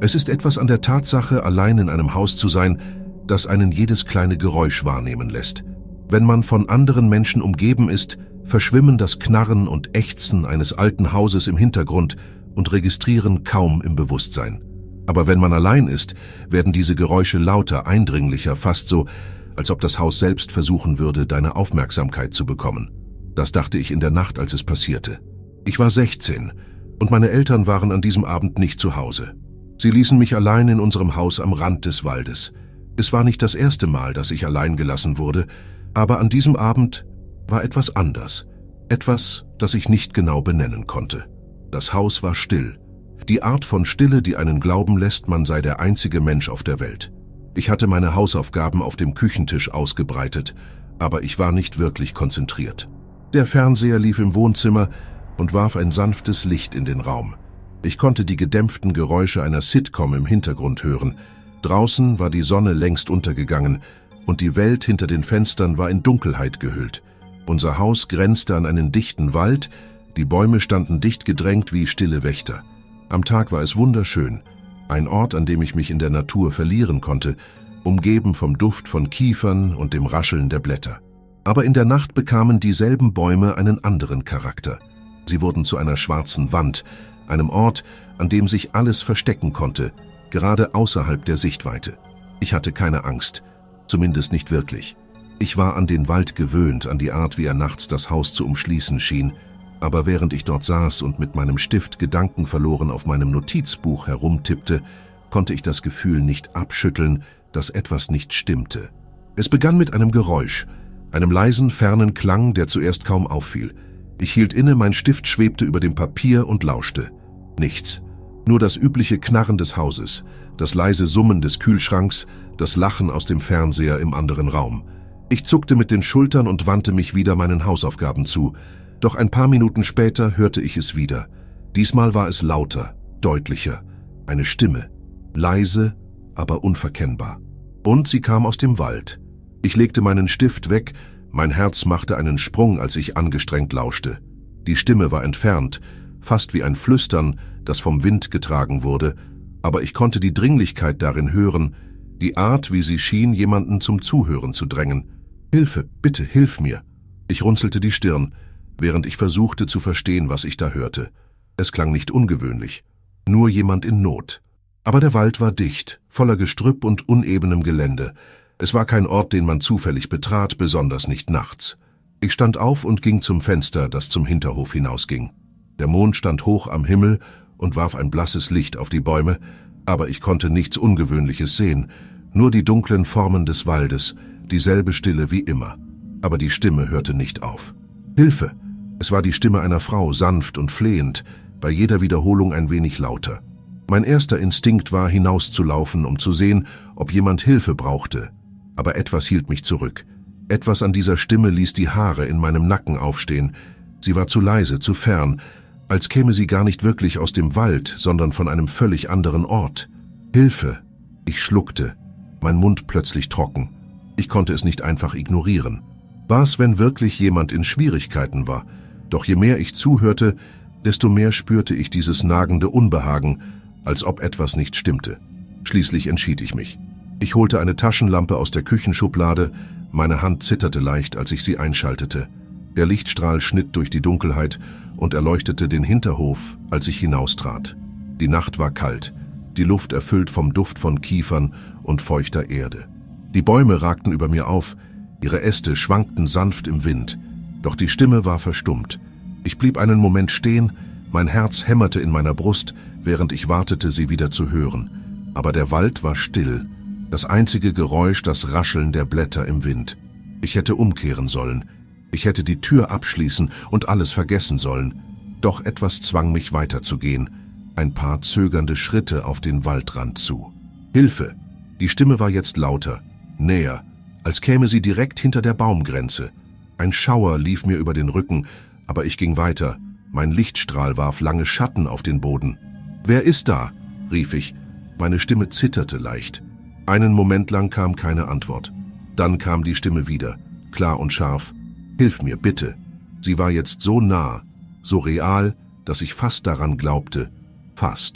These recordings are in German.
Es ist etwas an der Tatsache, allein in einem Haus zu sein, das einen jedes kleine Geräusch wahrnehmen lässt. Wenn man von anderen Menschen umgeben ist, verschwimmen das Knarren und Ächzen eines alten Hauses im Hintergrund und registrieren kaum im Bewusstsein. Aber wenn man allein ist, werden diese Geräusche lauter, eindringlicher, fast so, als ob das Haus selbst versuchen würde, deine Aufmerksamkeit zu bekommen. Das dachte ich in der Nacht, als es passierte. Ich war 16 und meine Eltern waren an diesem Abend nicht zu Hause. Sie ließen mich allein in unserem Haus am Rand des Waldes. Es war nicht das erste Mal, dass ich allein gelassen wurde, aber an diesem Abend war etwas anders. Etwas, das ich nicht genau benennen konnte. Das Haus war still. Die Art von Stille, die einen glauben lässt, man sei der einzige Mensch auf der Welt. Ich hatte meine Hausaufgaben auf dem Küchentisch ausgebreitet, aber ich war nicht wirklich konzentriert. Der Fernseher lief im Wohnzimmer und warf ein sanftes Licht in den Raum. Ich konnte die gedämpften Geräusche einer Sitcom im Hintergrund hören. Draußen war die Sonne längst untergegangen und die Welt hinter den Fenstern war in Dunkelheit gehüllt. Unser Haus grenzte an einen dichten Wald, die Bäume standen dicht gedrängt wie stille Wächter. Am Tag war es wunderschön, ein Ort, an dem ich mich in der Natur verlieren konnte, umgeben vom Duft von Kiefern und dem Rascheln der Blätter. Aber in der Nacht bekamen dieselben Bäume einen anderen Charakter. Sie wurden zu einer schwarzen Wand, einem Ort, an dem sich alles verstecken konnte, gerade außerhalb der Sichtweite. Ich hatte keine Angst, zumindest nicht wirklich. Ich war an den Wald gewöhnt, an die Art, wie er nachts das Haus zu umschließen schien, aber während ich dort saß und mit meinem Stift gedankenverloren auf meinem Notizbuch herumtippte, konnte ich das Gefühl nicht abschütteln, dass etwas nicht stimmte. Es begann mit einem Geräusch, einem leisen, fernen Klang, der zuerst kaum auffiel. Ich hielt inne, mein Stift schwebte über dem Papier und lauschte. Nichts. Nur das übliche Knarren des Hauses, das leise Summen des Kühlschranks, das Lachen aus dem Fernseher im anderen Raum. Ich zuckte mit den Schultern und wandte mich wieder meinen Hausaufgaben zu. Doch ein paar Minuten später hörte ich es wieder. Diesmal war es lauter, deutlicher. Eine Stimme. Leise, aber unverkennbar. Und sie kam aus dem Wald. Ich legte meinen Stift weg, mein Herz machte einen Sprung, als ich angestrengt lauschte. Die Stimme war entfernt, fast wie ein Flüstern, das vom Wind getragen wurde, aber ich konnte die Dringlichkeit darin hören, die Art, wie sie schien, jemanden zum Zuhören zu drängen. »Hilfe, bitte, hilf mir!« Ich runzelte die Stirn, während ich versuchte zu verstehen, was ich da hörte. Es klang nicht ungewöhnlich, nur jemand in Not. Aber der Wald war dicht, voller Gestrüpp und unebenem Gelände. Es war kein Ort, den man zufällig betrat, besonders nicht nachts. Ich stand auf und ging zum Fenster, das zum Hinterhof hinausging. Der Mond stand hoch am Himmel und warf ein blasses Licht auf die Bäume, aber ich konnte nichts Ungewöhnliches sehen, nur die dunklen Formen des Waldes, dieselbe Stille wie immer. Aber die Stimme hörte nicht auf. »Hilfe!« Es war die Stimme einer Frau, sanft und flehend, bei jeder Wiederholung ein wenig lauter. Mein erster Instinkt war, hinauszulaufen, um zu sehen, ob jemand Hilfe brauchte. Aber etwas hielt mich zurück. Etwas an dieser Stimme ließ die Haare in meinem Nacken aufstehen. Sie war zu leise, zu fern, als käme sie gar nicht wirklich aus dem Wald, sondern von einem völlig anderen Ort. »Hilfe!« Ich schluckte, mein Mund plötzlich trocken. Ich konnte es nicht einfach ignorieren. Was, wenn wirklich jemand in Schwierigkeiten war? Doch je mehr ich zuhörte, desto mehr spürte ich dieses nagende Unbehagen, als ob etwas nicht stimmte. Schließlich entschied ich mich. Ich holte eine Taschenlampe aus der Küchenschublade, meine Hand zitterte leicht, als ich sie einschaltete. Der Lichtstrahl schnitt durch die Dunkelheit und erleuchtete den Hinterhof, als ich hinaustrat. Die Nacht war kalt, die Luft erfüllt vom Duft von Kiefern und feuchter Erde. Die Bäume ragten über mir auf, ihre Äste schwankten sanft im Wind, doch die Stimme war verstummt. Ich blieb einen Moment stehen, mein Herz hämmerte in meiner Brust, während ich wartete, sie wieder zu hören. Aber der Wald war still, das einzige Geräusch das Rascheln der Blätter im Wind. Ich hätte umkehren sollen, ich hätte die Tür abschließen und alles vergessen sollen. Doch etwas zwang mich weiterzugehen, ein paar zögernde Schritte auf den Waldrand zu. »Hilfe!« Die Stimme war jetzt lauter, näher, als käme sie direkt hinter der Baumgrenze. Ein Schauer lief mir über den Rücken, aber ich ging weiter. Mein Lichtstrahl warf lange Schatten auf den Boden. »Wer ist da?« rief ich. Meine Stimme zitterte leicht. Einen Moment lang kam keine Antwort. Dann kam die Stimme wieder, klar und scharf. »Hilf mir, bitte!« Sie war jetzt so nah, so real, dass ich fast daran glaubte. Fast.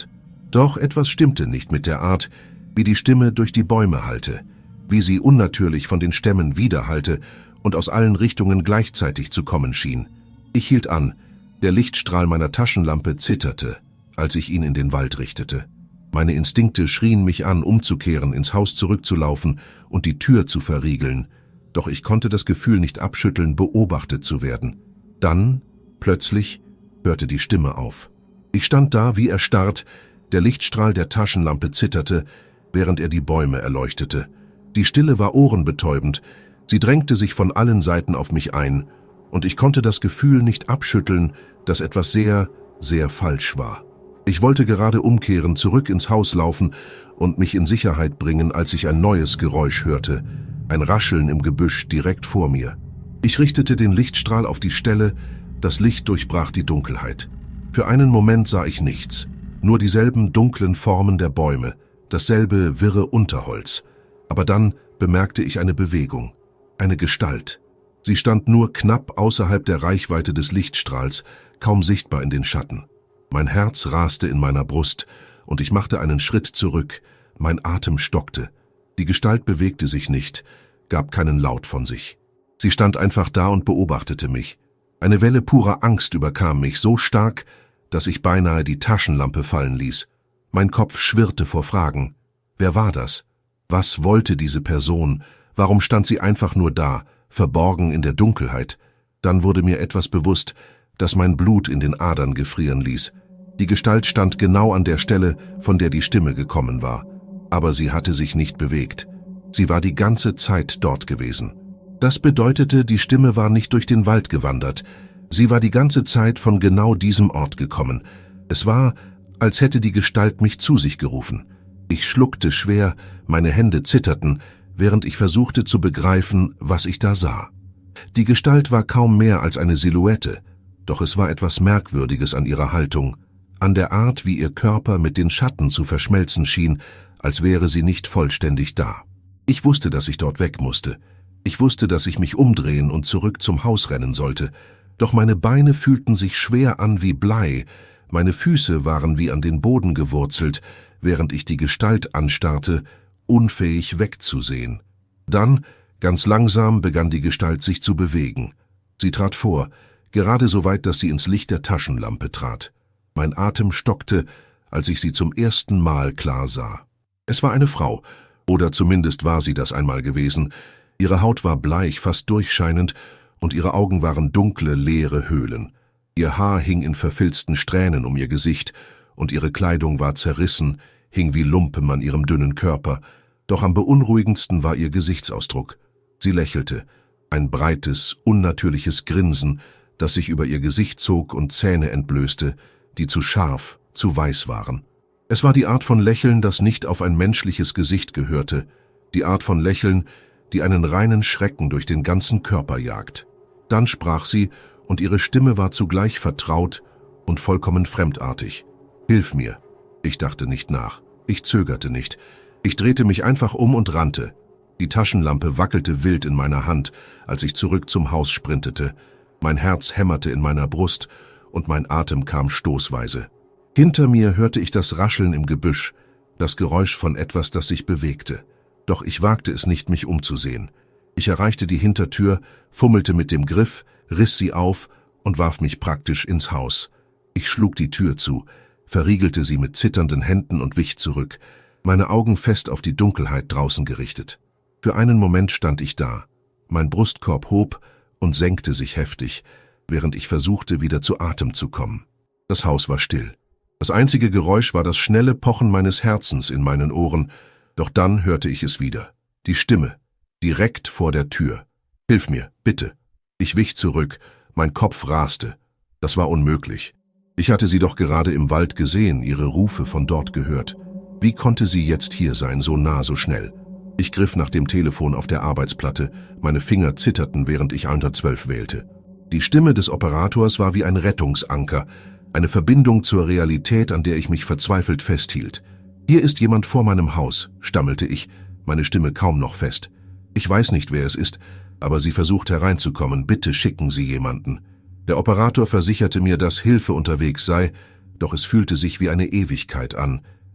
Doch etwas stimmte nicht mit der Art, wie die Stimme durch die Bäume hallte, wie sie unnatürlich von den Stämmen widerhallte und aus allen Richtungen gleichzeitig zu kommen schien. Ich hielt an, der Lichtstrahl meiner Taschenlampe zitterte, als ich ihn in den Wald richtete. Meine Instinkte schrien mich an, umzukehren, ins Haus zurückzulaufen und die Tür zu verriegeln, doch ich konnte das Gefühl nicht abschütteln, beobachtet zu werden. Dann, plötzlich, hörte die Stimme auf. Ich stand da wie erstarrt, der Lichtstrahl der Taschenlampe zitterte, während er die Bäume erleuchtete. Die Stille war ohrenbetäubend, sie drängte sich von allen Seiten auf mich ein, und ich konnte das Gefühl nicht abschütteln, dass etwas sehr, sehr falsch war. Ich wollte gerade umkehren, zurück ins Haus laufen und mich in Sicherheit bringen, als ich ein neues Geräusch hörte, ein Rascheln im Gebüsch direkt vor mir. Ich richtete den Lichtstrahl auf die Stelle, das Licht durchbrach die Dunkelheit. Für einen Moment sah ich nichts, nur dieselben dunklen Formen der Bäume, dasselbe wirre Unterholz. Aber dann bemerkte ich eine Bewegung, eine Gestalt. Sie stand nur knapp außerhalb der Reichweite des Lichtstrahls, kaum sichtbar in den Schatten. Mein Herz raste in meiner Brust, und ich machte einen Schritt zurück, mein Atem stockte. Die Gestalt bewegte sich nicht, gab keinen Laut von sich. Sie stand einfach da und beobachtete mich. Eine Welle purer Angst überkam mich, so stark, dass ich beinahe die Taschenlampe fallen ließ. Mein Kopf schwirrte vor Fragen. Wer war das? Was wollte diese Person? Warum stand sie einfach nur da, verborgen in der Dunkelheit? Dann wurde mir etwas bewusst, das mein Blut in den Adern gefrieren ließ. Die Gestalt stand genau an der Stelle, von der die Stimme gekommen war. Aber sie hatte sich nicht bewegt. Sie war die ganze Zeit dort gewesen. Das bedeutete, die Stimme war nicht durch den Wald gewandert. Sie war die ganze Zeit von genau diesem Ort gekommen. Es war, als hätte die Gestalt mich zu sich gerufen. Ich schluckte schwer, meine Hände zitterten, während ich versuchte zu begreifen, was ich da sah. Die Gestalt war kaum mehr als eine Silhouette, doch es war etwas Merkwürdiges an ihrer Haltung, an der Art, wie ihr Körper mit den Schatten zu verschmelzen schien, als wäre sie nicht vollständig da. Ich wusste, dass ich dort weg musste. Ich wusste, dass ich mich umdrehen und zurück zum Haus rennen sollte, doch meine Beine fühlten sich schwer an wie Blei, meine Füße waren wie an den Boden gewurzelt, während ich die Gestalt anstarrte, unfähig wegzusehen. Dann, ganz langsam, begann die Gestalt sich zu bewegen. Sie trat vor, gerade so weit, dass sie ins Licht der Taschenlampe trat. Mein Atem stockte, als ich sie zum ersten Mal klar sah. Es war eine Frau, oder zumindest war sie das einmal gewesen. Ihre Haut war bleich, fast durchscheinend, und ihre Augen waren dunkle, leere Höhlen. Ihr Haar hing in verfilzten Strähnen um ihr Gesicht, und ihre Kleidung war zerrissen, hing wie Lumpen an ihrem dünnen Körper. Doch am beunruhigendsten war ihr Gesichtsausdruck. Sie lächelte, ein breites, unnatürliches Grinsen, das sich über ihr Gesicht zog und Zähne entblößte, die zu scharf, zu weiß waren. Es war die Art von Lächeln, das nicht auf ein menschliches Gesicht gehörte, die Art von Lächeln, die einen reinen Schrecken durch den ganzen Körper jagt. Dann sprach sie, und ihre Stimme war zugleich vertraut und vollkommen fremdartig. »Hilf mir!« Ich dachte nicht nach. Ich zögerte nicht. Ich drehte mich einfach um und rannte. Die Taschenlampe wackelte wild in meiner Hand, als ich zurück zum Haus sprintete. Mein Herz hämmerte in meiner Brust und mein Atem kam stoßweise. Hinter mir hörte ich das Rascheln im Gebüsch, das Geräusch von etwas, das sich bewegte. Doch ich wagte es nicht, mich umzusehen. Ich erreichte die Hintertür, fummelte mit dem Griff, riss sie auf und warf mich praktisch ins Haus. Ich schlug die Tür zu, verriegelte sie mit zitternden Händen und wich zurück, meine Augen fest auf die Dunkelheit draußen gerichtet. Für einen Moment stand ich da. Mein Brustkorb hob und senkte sich heftig, während ich versuchte, wieder zu Atem zu kommen. Das Haus war still. Das einzige Geräusch war das schnelle Pochen meines Herzens in meinen Ohren, doch dann hörte ich es wieder. Die Stimme, direkt vor der Tür. »Hilf mir, bitte!« Ich wich zurück, mein Kopf raste. Das war unmöglich. Ich hatte sie doch gerade im Wald gesehen, ihre Rufe von dort gehört. Wie konnte sie jetzt hier sein, so nah, so schnell? Ich griff nach dem Telefon auf der Arbeitsplatte, meine Finger zitterten, während ich 112 wählte. Die Stimme des Operators war wie ein Rettungsanker, eine Verbindung zur Realität, an der ich mich verzweifelt festhielt. »Hier ist jemand vor meinem Haus«, stammelte ich, meine Stimme kaum noch fest. »Ich weiß nicht, wer es ist, aber sie versucht hereinzukommen. Bitte schicken Sie jemanden.« Der Operator versicherte mir, dass Hilfe unterwegs sei, doch es fühlte sich wie eine Ewigkeit an,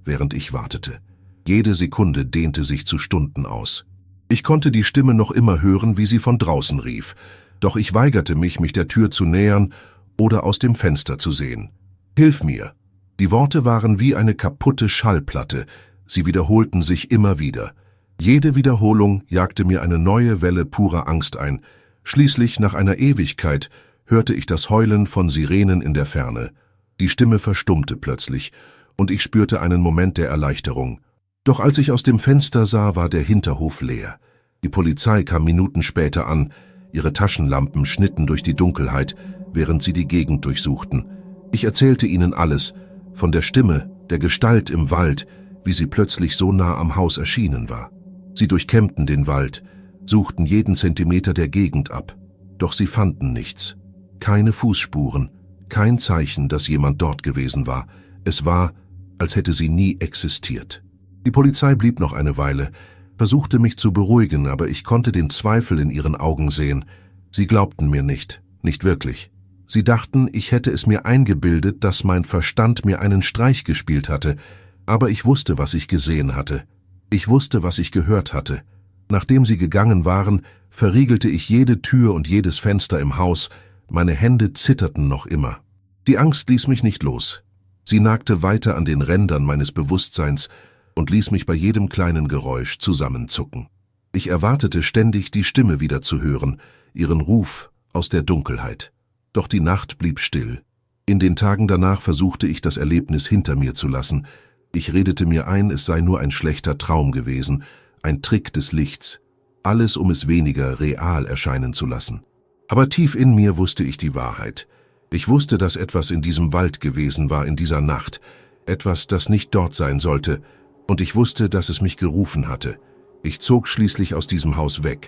während ich wartete. Jede Sekunde dehnte sich zu Stunden aus. Ich konnte die Stimme noch immer hören, wie sie von draußen rief, doch ich weigerte mich, mich der Tür zu nähern oder aus dem Fenster zu sehen. »Hilf mir!« Die Worte waren wie eine kaputte Schallplatte, sie wiederholten sich immer wieder. Jede Wiederholung jagte mir eine neue Welle purer Angst ein. Schließlich, nach einer Ewigkeit, hörte ich das Heulen von Sirenen in der Ferne. Die Stimme verstummte plötzlich, und ich spürte einen Moment der Erleichterung. Doch als ich aus dem Fenster sah, war der Hinterhof leer. Die Polizei kam Minuten später an. Ihre Taschenlampen schnitten durch die Dunkelheit, während sie die Gegend durchsuchten. Ich erzählte ihnen alles, von der Stimme, der Gestalt im Wald, wie sie plötzlich so nah am Haus erschienen war. Sie durchkämmten den Wald, suchten jeden Zentimeter der Gegend ab. Doch sie fanden nichts. Keine Fußspuren, kein Zeichen, dass jemand dort gewesen war. Es war, als hätte sie nie existiert. Die Polizei blieb noch eine Weile, versuchte mich zu beruhigen, aber ich konnte den Zweifel in ihren Augen sehen. Sie glaubten mir nicht wirklich. Sie dachten, ich hätte es mir eingebildet, dass mein Verstand mir einen Streich gespielt hatte, aber ich wusste, was ich gesehen hatte. Ich wusste, was ich gehört hatte. Nachdem sie gegangen waren, verriegelte ich jede Tür und jedes Fenster im Haus, meine Hände zitterten noch immer. Die Angst ließ mich nicht los. Sie nagte weiter an den Rändern meines Bewusstseins und ließ mich bei jedem kleinen Geräusch zusammenzucken. Ich erwartete ständig, die Stimme wieder zu hören, ihren Ruf aus der Dunkelheit. Doch die Nacht blieb still. In den Tagen danach versuchte ich, das Erlebnis hinter mir zu lassen. Ich redete mir ein, es sei nur ein schlechter Traum gewesen, ein Trick des Lichts. Alles, um es weniger real erscheinen zu lassen. Aber tief in mir wusste ich die Wahrheit. Ich wusste, dass etwas in diesem Wald gewesen war in dieser Nacht, etwas, das nicht dort sein sollte, und ich wusste, dass es mich gerufen hatte. Ich zog schließlich aus diesem Haus weg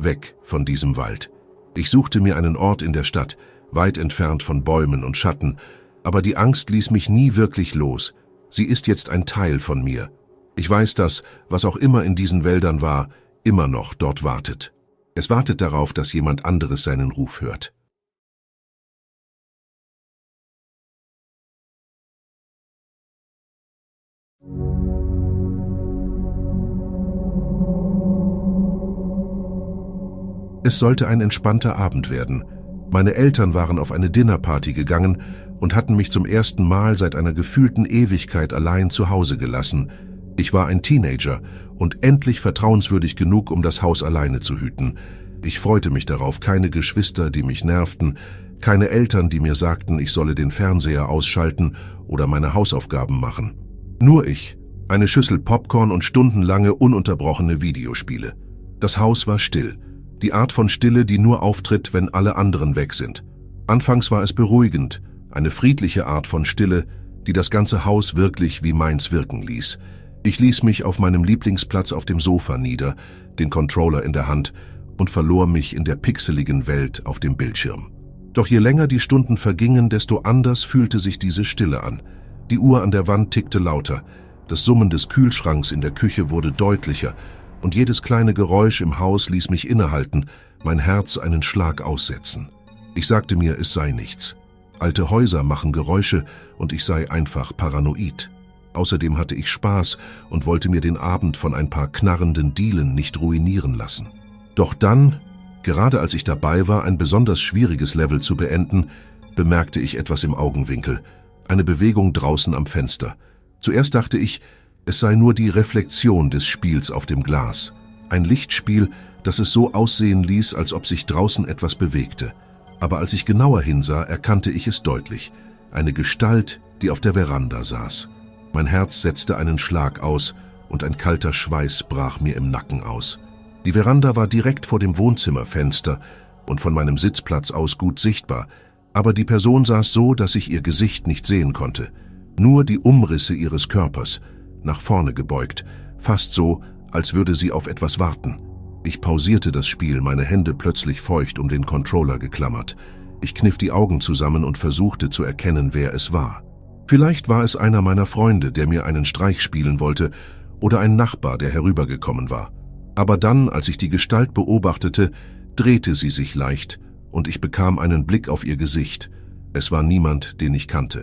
von diesem Wald. Ich suchte mir einen Ort in der Stadt, weit entfernt von Bäumen und Schatten, aber die Angst ließ mich nie wirklich los. Sie ist jetzt ein Teil von mir. Ich weiß, dass, was auch immer in diesen Wäldern war, immer noch dort wartet. Es wartet darauf, dass jemand anderes seinen Ruf hört. Es sollte ein entspannter Abend werden. Meine Eltern waren auf eine Dinnerparty gegangen und hatten mich zum ersten Mal seit einer gefühlten Ewigkeit allein zu Hause gelassen. Ich war ein Teenager und endlich vertrauenswürdig genug, um das Haus alleine zu hüten. Ich freute mich darauf, keine Geschwister, die mich nervten, keine Eltern, die mir sagten, ich solle den Fernseher ausschalten oder meine Hausaufgaben machen. Nur ich, eine Schüssel Popcorn und stundenlange ununterbrochene Videospiele. Das Haus war still. Die Art von Stille, die nur auftritt, wenn alle anderen weg sind. Anfangs war es beruhigend, eine friedliche Art von Stille, die das ganze Haus wirklich wie meins wirken ließ. Ich ließ mich auf meinem Lieblingsplatz auf dem Sofa nieder, den Controller in der Hand, und verlor mich in der pixeligen Welt auf dem Bildschirm. Doch je länger die Stunden vergingen, desto anders fühlte sich diese Stille an. Die Uhr an der Wand tickte lauter, das Summen des Kühlschranks in der Küche wurde deutlicher, und jedes kleine Geräusch im Haus ließ mich innehalten, mein Herz einen Schlag aussetzen. Ich sagte mir, es sei nichts. Alte Häuser machen Geräusche und ich sei einfach paranoid. Außerdem hatte ich Spaß und wollte mir den Abend von ein paar knarrenden Dielen nicht ruinieren lassen. Doch dann, gerade als ich dabei war, ein besonders schwieriges Level zu beenden, bemerkte ich etwas im Augenwinkel, eine Bewegung draußen am Fenster. Zuerst dachte ich, es sei nur die Reflexion des Spiels auf dem Glas. Ein Lichtspiel, das es so aussehen ließ, als ob sich draußen etwas bewegte. Aber als ich genauer hinsah, erkannte ich es deutlich. Eine Gestalt, die auf der Veranda saß. Mein Herz setzte einen Schlag aus und ein kalter Schweiß brach mir im Nacken aus. Die Veranda war direkt vor dem Wohnzimmerfenster und von meinem Sitzplatz aus gut sichtbar, aber die Person saß so, dass ich ihr Gesicht nicht sehen konnte. Nur die Umrisse ihres Körpers, nach vorne gebeugt, fast so, als würde sie auf etwas warten. Ich pausierte das Spiel, meine Hände plötzlich feucht um den Controller geklammert. Ich kniff die Augen zusammen und versuchte zu erkennen, wer es war. Vielleicht war es einer meiner Freunde, der mir einen Streich spielen wollte, oder ein Nachbar, der herübergekommen war. Aber dann, als ich die Gestalt beobachtete, drehte sie sich leicht und ich bekam einen Blick auf ihr Gesicht. Es war niemand, den ich kannte.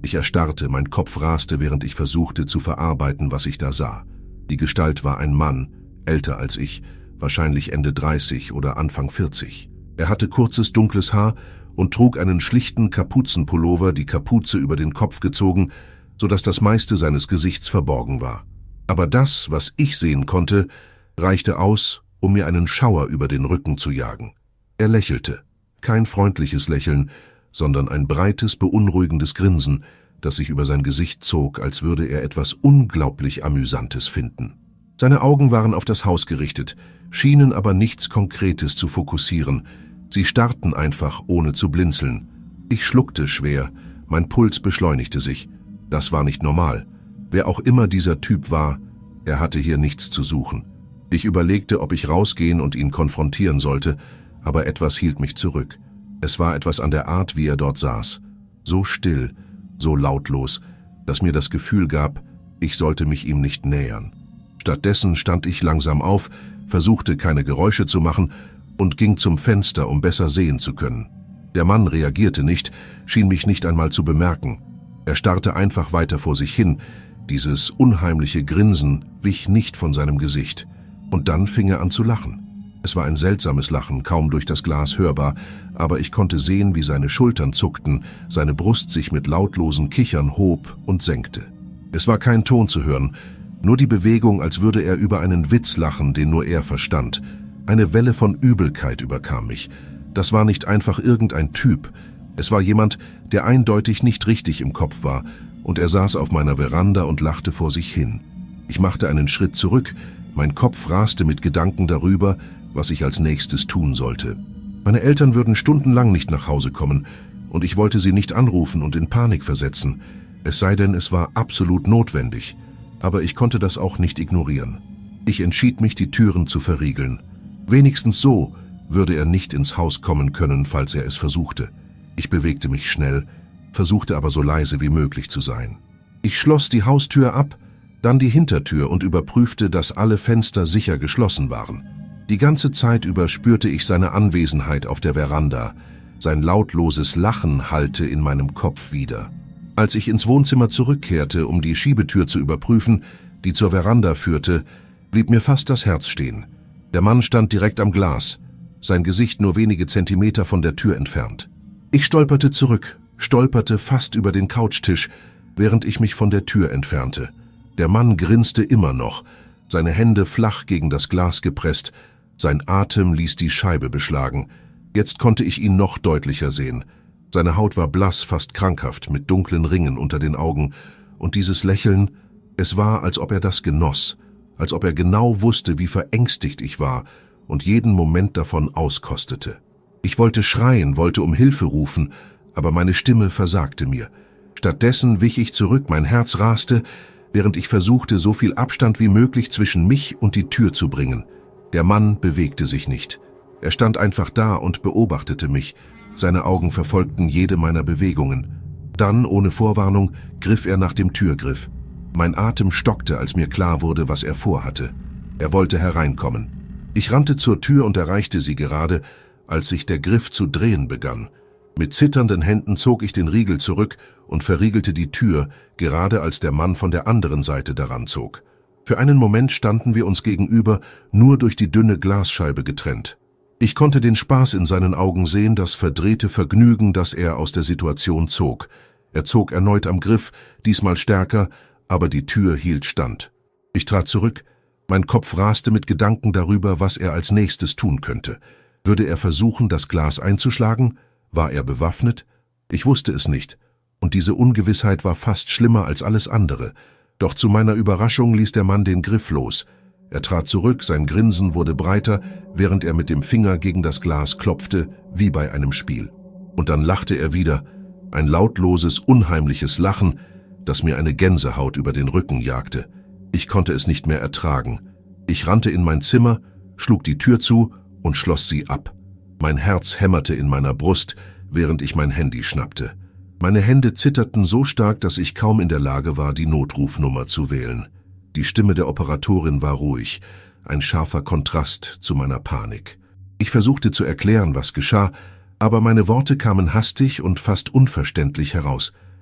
Ich erstarrte, mein Kopf raste, während ich versuchte zu verarbeiten, was ich da sah. Die Gestalt war ein Mann, älter als ich, wahrscheinlich Ende 30 oder Anfang 40. Er hatte kurzes, dunkles Haar und trug einen schlichten Kapuzenpullover, die Kapuze über den Kopf gezogen, sodass das meiste seines Gesichts verborgen war. Aber das, was ich sehen konnte, reichte aus, um mir einen Schauer über den Rücken zu jagen. Er lächelte. Kein freundliches Lächeln, sondern ein breites, beunruhigendes Grinsen, das sich über sein Gesicht zog, als würde er etwas unglaublich Amüsantes finden. Seine Augen waren auf das Haus gerichtet, schienen aber nichts Konkretes zu fokussieren. Sie starrten einfach, ohne zu blinzeln. Ich schluckte schwer, mein Puls beschleunigte sich. Das war nicht normal. Wer auch immer dieser Typ war, er hatte hier nichts zu suchen. Ich überlegte, ob ich rausgehen und ihn konfrontieren sollte, aber etwas hielt mich zurück. Es war etwas an der Art, wie er dort saß. So still, so lautlos, dass mir das Gefühl gab, ich sollte mich ihm nicht nähern. Stattdessen stand ich langsam auf, versuchte keine Geräusche zu machen und ging zum Fenster, um besser sehen zu können. Der Mann reagierte nicht, schien mich nicht einmal zu bemerken. Er starrte einfach weiter vor sich hin. Dieses unheimliche Grinsen wich nicht von seinem Gesicht. Und dann fing er an zu lachen. Es war ein seltsames Lachen, kaum durch das Glas hörbar, aber ich konnte sehen, wie seine Schultern zuckten, seine Brust sich mit lautlosen Kichern hob und senkte. Es war kein Ton zu hören, nur die Bewegung, als würde er über einen Witz lachen, den nur er verstand. Eine Welle von Übelkeit überkam mich. Das war nicht einfach irgendein Typ. Es war jemand, der eindeutig nicht richtig im Kopf war, und er saß auf meiner Veranda und lachte vor sich hin. Ich machte einen Schritt zurück, mein Kopf raste mit Gedanken darüber, was ich als nächstes tun sollte. Meine Eltern würden stundenlang nicht nach Hause kommen, und ich wollte sie nicht anrufen und in Panik versetzen, es sei denn, es war absolut notwendig. Aber ich konnte das auch nicht ignorieren. Ich entschied mich, die Türen zu verriegeln. Wenigstens so würde er nicht ins Haus kommen können, falls er es versuchte. Ich bewegte mich schnell, versuchte aber so leise wie möglich zu sein. Ich schloss die Haustür ab, dann die Hintertür und überprüfte, dass alle Fenster sicher geschlossen waren. Die ganze Zeit über spürte ich seine Anwesenheit auf der Veranda. Sein lautloses Lachen hallte in meinem Kopf wieder. Als ich ins Wohnzimmer zurückkehrte, um die Schiebetür zu überprüfen, die zur Veranda führte, blieb mir fast das Herz stehen. Der Mann stand direkt am Glas, sein Gesicht nur wenige Zentimeter von der Tür entfernt. Ich stolperte zurück, stolperte fast über den Couchtisch, während ich mich von der Tür entfernte. Der Mann grinste immer noch, seine Hände flach gegen das Glas gepresst, sein Atem ließ die Scheibe beschlagen. Jetzt konnte ich ihn noch deutlicher sehen. Seine Haut war blass, fast krankhaft, mit dunklen Ringen unter den Augen, und dieses Lächeln, es war, als ob er das genoss, als ob er genau wusste, wie verängstigt ich war und jeden Moment davon auskostete. Ich wollte schreien, wollte um Hilfe rufen, aber meine Stimme versagte mir. Stattdessen wich ich zurück, mein Herz raste, während ich versuchte, so viel Abstand wie möglich zwischen mich und die Tür zu bringen. Der Mann bewegte sich nicht. Er stand einfach da und beobachtete mich. Seine Augen verfolgten jede meiner Bewegungen. Dann, ohne Vorwarnung, griff er nach dem Türgriff. Mein Atem stockte, als mir klar wurde, was er vorhatte. Er wollte hereinkommen. Ich rannte zur Tür und erreichte sie gerade, als sich der Griff zu drehen begann. Mit zitternden Händen zog ich den Riegel zurück und verriegelte die Tür, gerade als der Mann von der anderen Seite daran zog. Für einen Moment standen wir uns gegenüber, nur durch die dünne Glasscheibe getrennt. Ich konnte den Spaß in seinen Augen sehen, das verdrehte Vergnügen, das er aus der Situation zog. Er zog erneut am Griff, diesmal stärker, aber die Tür hielt stand. Ich trat zurück, mein Kopf raste mit Gedanken darüber, was er als nächstes tun könnte. Würde er versuchen, das Glas einzuschlagen? War er bewaffnet? Ich wusste es nicht, und diese Ungewissheit war fast schlimmer als alles andere. Doch zu meiner Überraschung ließ der Mann den Griff los. Er trat zurück, sein Grinsen wurde breiter, während er mit dem Finger gegen das Glas klopfte, wie bei einem Spiel. Und dann lachte er wieder, ein lautloses, unheimliches Lachen, das mir eine Gänsehaut über den Rücken jagte. Ich konnte es nicht mehr ertragen. Ich rannte in mein Zimmer, schlug die Tür zu und schloss sie ab. Mein Herz hämmerte in meiner Brust, während ich mein Handy schnappte. Meine Hände zitterten so stark, dass ich kaum in der Lage war, die Notrufnummer zu wählen. Die Stimme der Operatorin war ruhig, ein scharfer Kontrast zu meiner Panik. Ich versuchte zu erklären, was geschah, aber meine Worte kamen hastig und fast unverständlich heraus.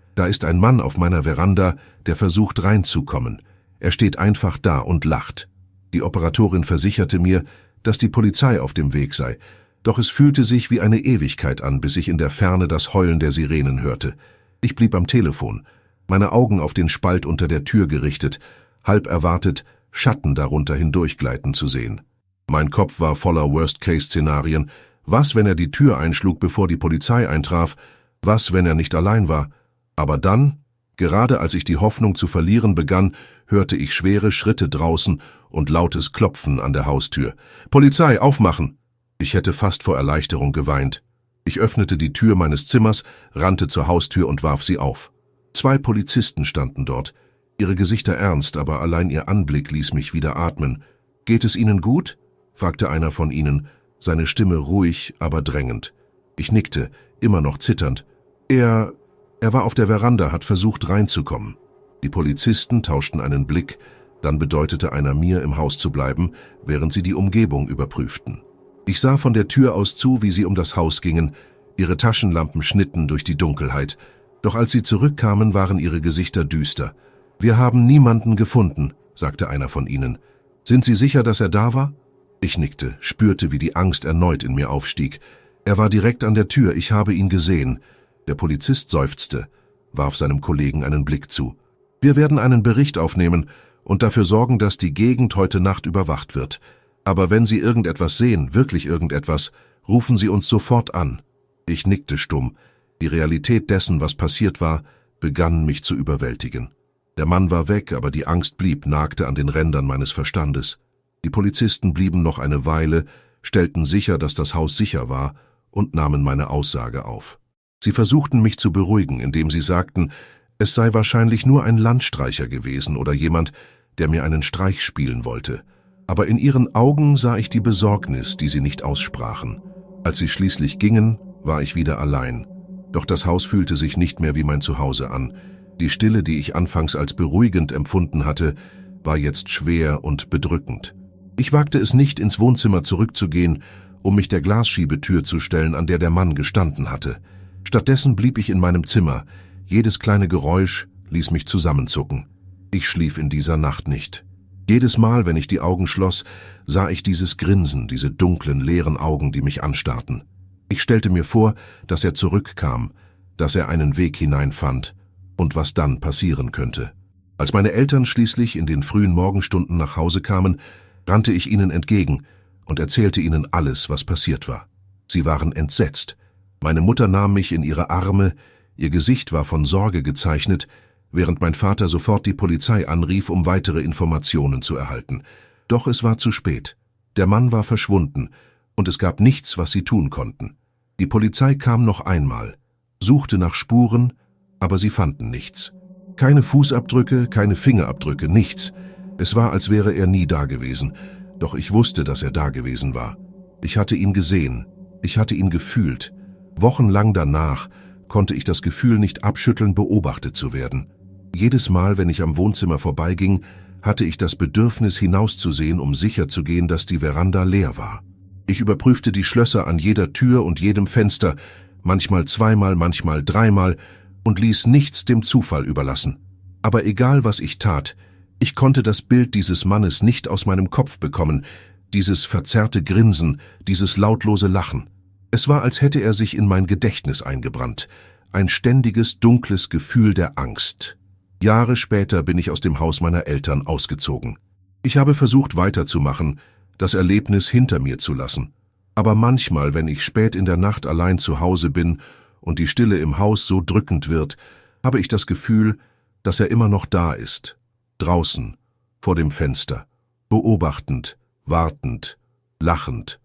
Da ist ein Mann auf meiner Veranda, der versucht reinzukommen. Er steht einfach da und lacht. Die Operatorin versicherte mir, dass die Polizei auf dem Weg sei, doch es fühlte sich wie eine Ewigkeit an, bis ich in der Ferne das Heulen der Sirenen hörte. Ich blieb am Telefon, meine Augen auf den Spalt unter der Tür gerichtet, halb erwartet, Schatten darunter hindurchgleiten zu sehen. Mein Kopf war voller Worst-Case-Szenarien. Was, wenn er die Tür einschlug, bevor die Polizei eintraf? Was, wenn er nicht allein war? Aber dann, gerade als ich die Hoffnung zu verlieren begann, hörte ich schwere Schritte draußen und lautes Klopfen an der Haustür. »Polizei, aufmachen!« Ich hätte fast vor Erleichterung geweint. Ich öffnete die Tür meines Zimmers, rannte zur Haustür und warf sie auf. 2 Polizisten standen dort, ihre Gesichter ernst, aber allein ihr Anblick ließ mich wieder atmen. »Geht es Ihnen gut?« fragte einer von ihnen, seine Stimme ruhig, aber drängend. Ich nickte, immer noch zitternd. Er war auf der Veranda, hat versucht reinzukommen. Die Polizisten tauschten einen Blick, dann bedeutete einer mir, im Haus zu bleiben, während sie die Umgebung überprüften. Ich sah von der Tür aus zu, wie sie um das Haus gingen, ihre Taschenlampen schnitten durch die Dunkelheit. Doch als sie zurückkamen, waren ihre Gesichter düster. »Wir haben niemanden gefunden«, sagte einer von ihnen. »Sind Sie sicher, dass er da war?« Ich nickte, spürte, wie die Angst erneut in mir aufstieg. Er war direkt an der Tür, ich habe ihn gesehen. Der Polizist seufzte, warf seinem Kollegen einen Blick zu. »Wir werden einen Bericht aufnehmen und dafür sorgen, dass die Gegend heute Nacht überwacht wird. Aber wenn Sie irgendetwas sehen, wirklich irgendetwas, rufen Sie uns sofort an.« Ich nickte stumm. Die Realität dessen, was passiert war, begann mich zu überwältigen. Der Mann war weg, aber die Angst blieb, nagte an den Rändern meines Verstandes. Die Polizisten blieben noch eine Weile, stellten sicher, dass das Haus sicher war, und nahmen meine Aussage auf. Sie versuchten mich zu beruhigen, indem sie sagten, es sei wahrscheinlich nur ein Landstreicher gewesen oder jemand, der mir einen Streich spielen wollte. Aber in ihren Augen sah ich die Besorgnis, die sie nicht aussprachen. Als sie schließlich gingen, war ich wieder allein. Doch das Haus fühlte sich nicht mehr wie mein Zuhause an. Die Stille, die ich anfangs als beruhigend empfunden hatte, war jetzt schwer und bedrückend. Ich wagte es nicht, ins Wohnzimmer zurückzugehen, um mich der Glasschiebetür zu stellen, an der der Mann gestanden hatte. Stattdessen blieb ich in meinem Zimmer. Jedes kleine Geräusch ließ mich zusammenzucken. Ich schlief in dieser Nacht nicht. Jedes Mal, wenn ich die Augen schloss, sah ich dieses Grinsen, diese dunklen, leeren Augen, die mich anstarrten. Ich stellte mir vor, dass er zurückkam, dass er einen Weg hineinfand und was dann passieren könnte. Als meine Eltern schließlich in den frühen Morgenstunden nach Hause kamen, rannte ich ihnen entgegen und erzählte ihnen alles, was passiert war. Sie waren entsetzt. Meine Mutter nahm mich in ihre Arme, ihr Gesicht war von Sorge gezeichnet, während mein Vater sofort die Polizei anrief, um weitere Informationen zu erhalten. Doch es war zu spät. Der Mann war verschwunden, und es gab nichts, was sie tun konnten. Die Polizei kam noch einmal, suchte nach Spuren, aber sie fanden nichts. Keine Fußabdrücke, keine Fingerabdrücke, nichts. Es war, als wäre er nie da gewesen, doch ich wusste, dass er da gewesen war. Ich hatte ihn gesehen, ich hatte ihn gefühlt. Wochenlang danach konnte ich das Gefühl nicht abschütteln, beobachtet zu werden. Jedes Mal, wenn ich am Wohnzimmer vorbeiging, hatte ich das Bedürfnis, hinauszusehen, um sicherzugehen, dass die Veranda leer war. Ich überprüfte die Schlösser an jeder Tür und jedem Fenster, manchmal zweimal, manchmal dreimal, und ließ nichts dem Zufall überlassen. Aber egal, was ich tat, ich konnte das Bild dieses Mannes nicht aus meinem Kopf bekommen, dieses verzerrte Grinsen, dieses lautlose Lachen. Es war, als hätte er sich in mein Gedächtnis eingebrannt, ein ständiges, dunkles Gefühl der Angst. Jahre später bin ich aus dem Haus meiner Eltern ausgezogen. Ich habe versucht, weiterzumachen, das Erlebnis hinter mir zu lassen. Aber manchmal, wenn ich spät in der Nacht allein zu Hause bin und die Stille im Haus so drückend wird, habe ich das Gefühl, dass er immer noch da ist, draußen, vor dem Fenster, beobachtend, wartend, lachend.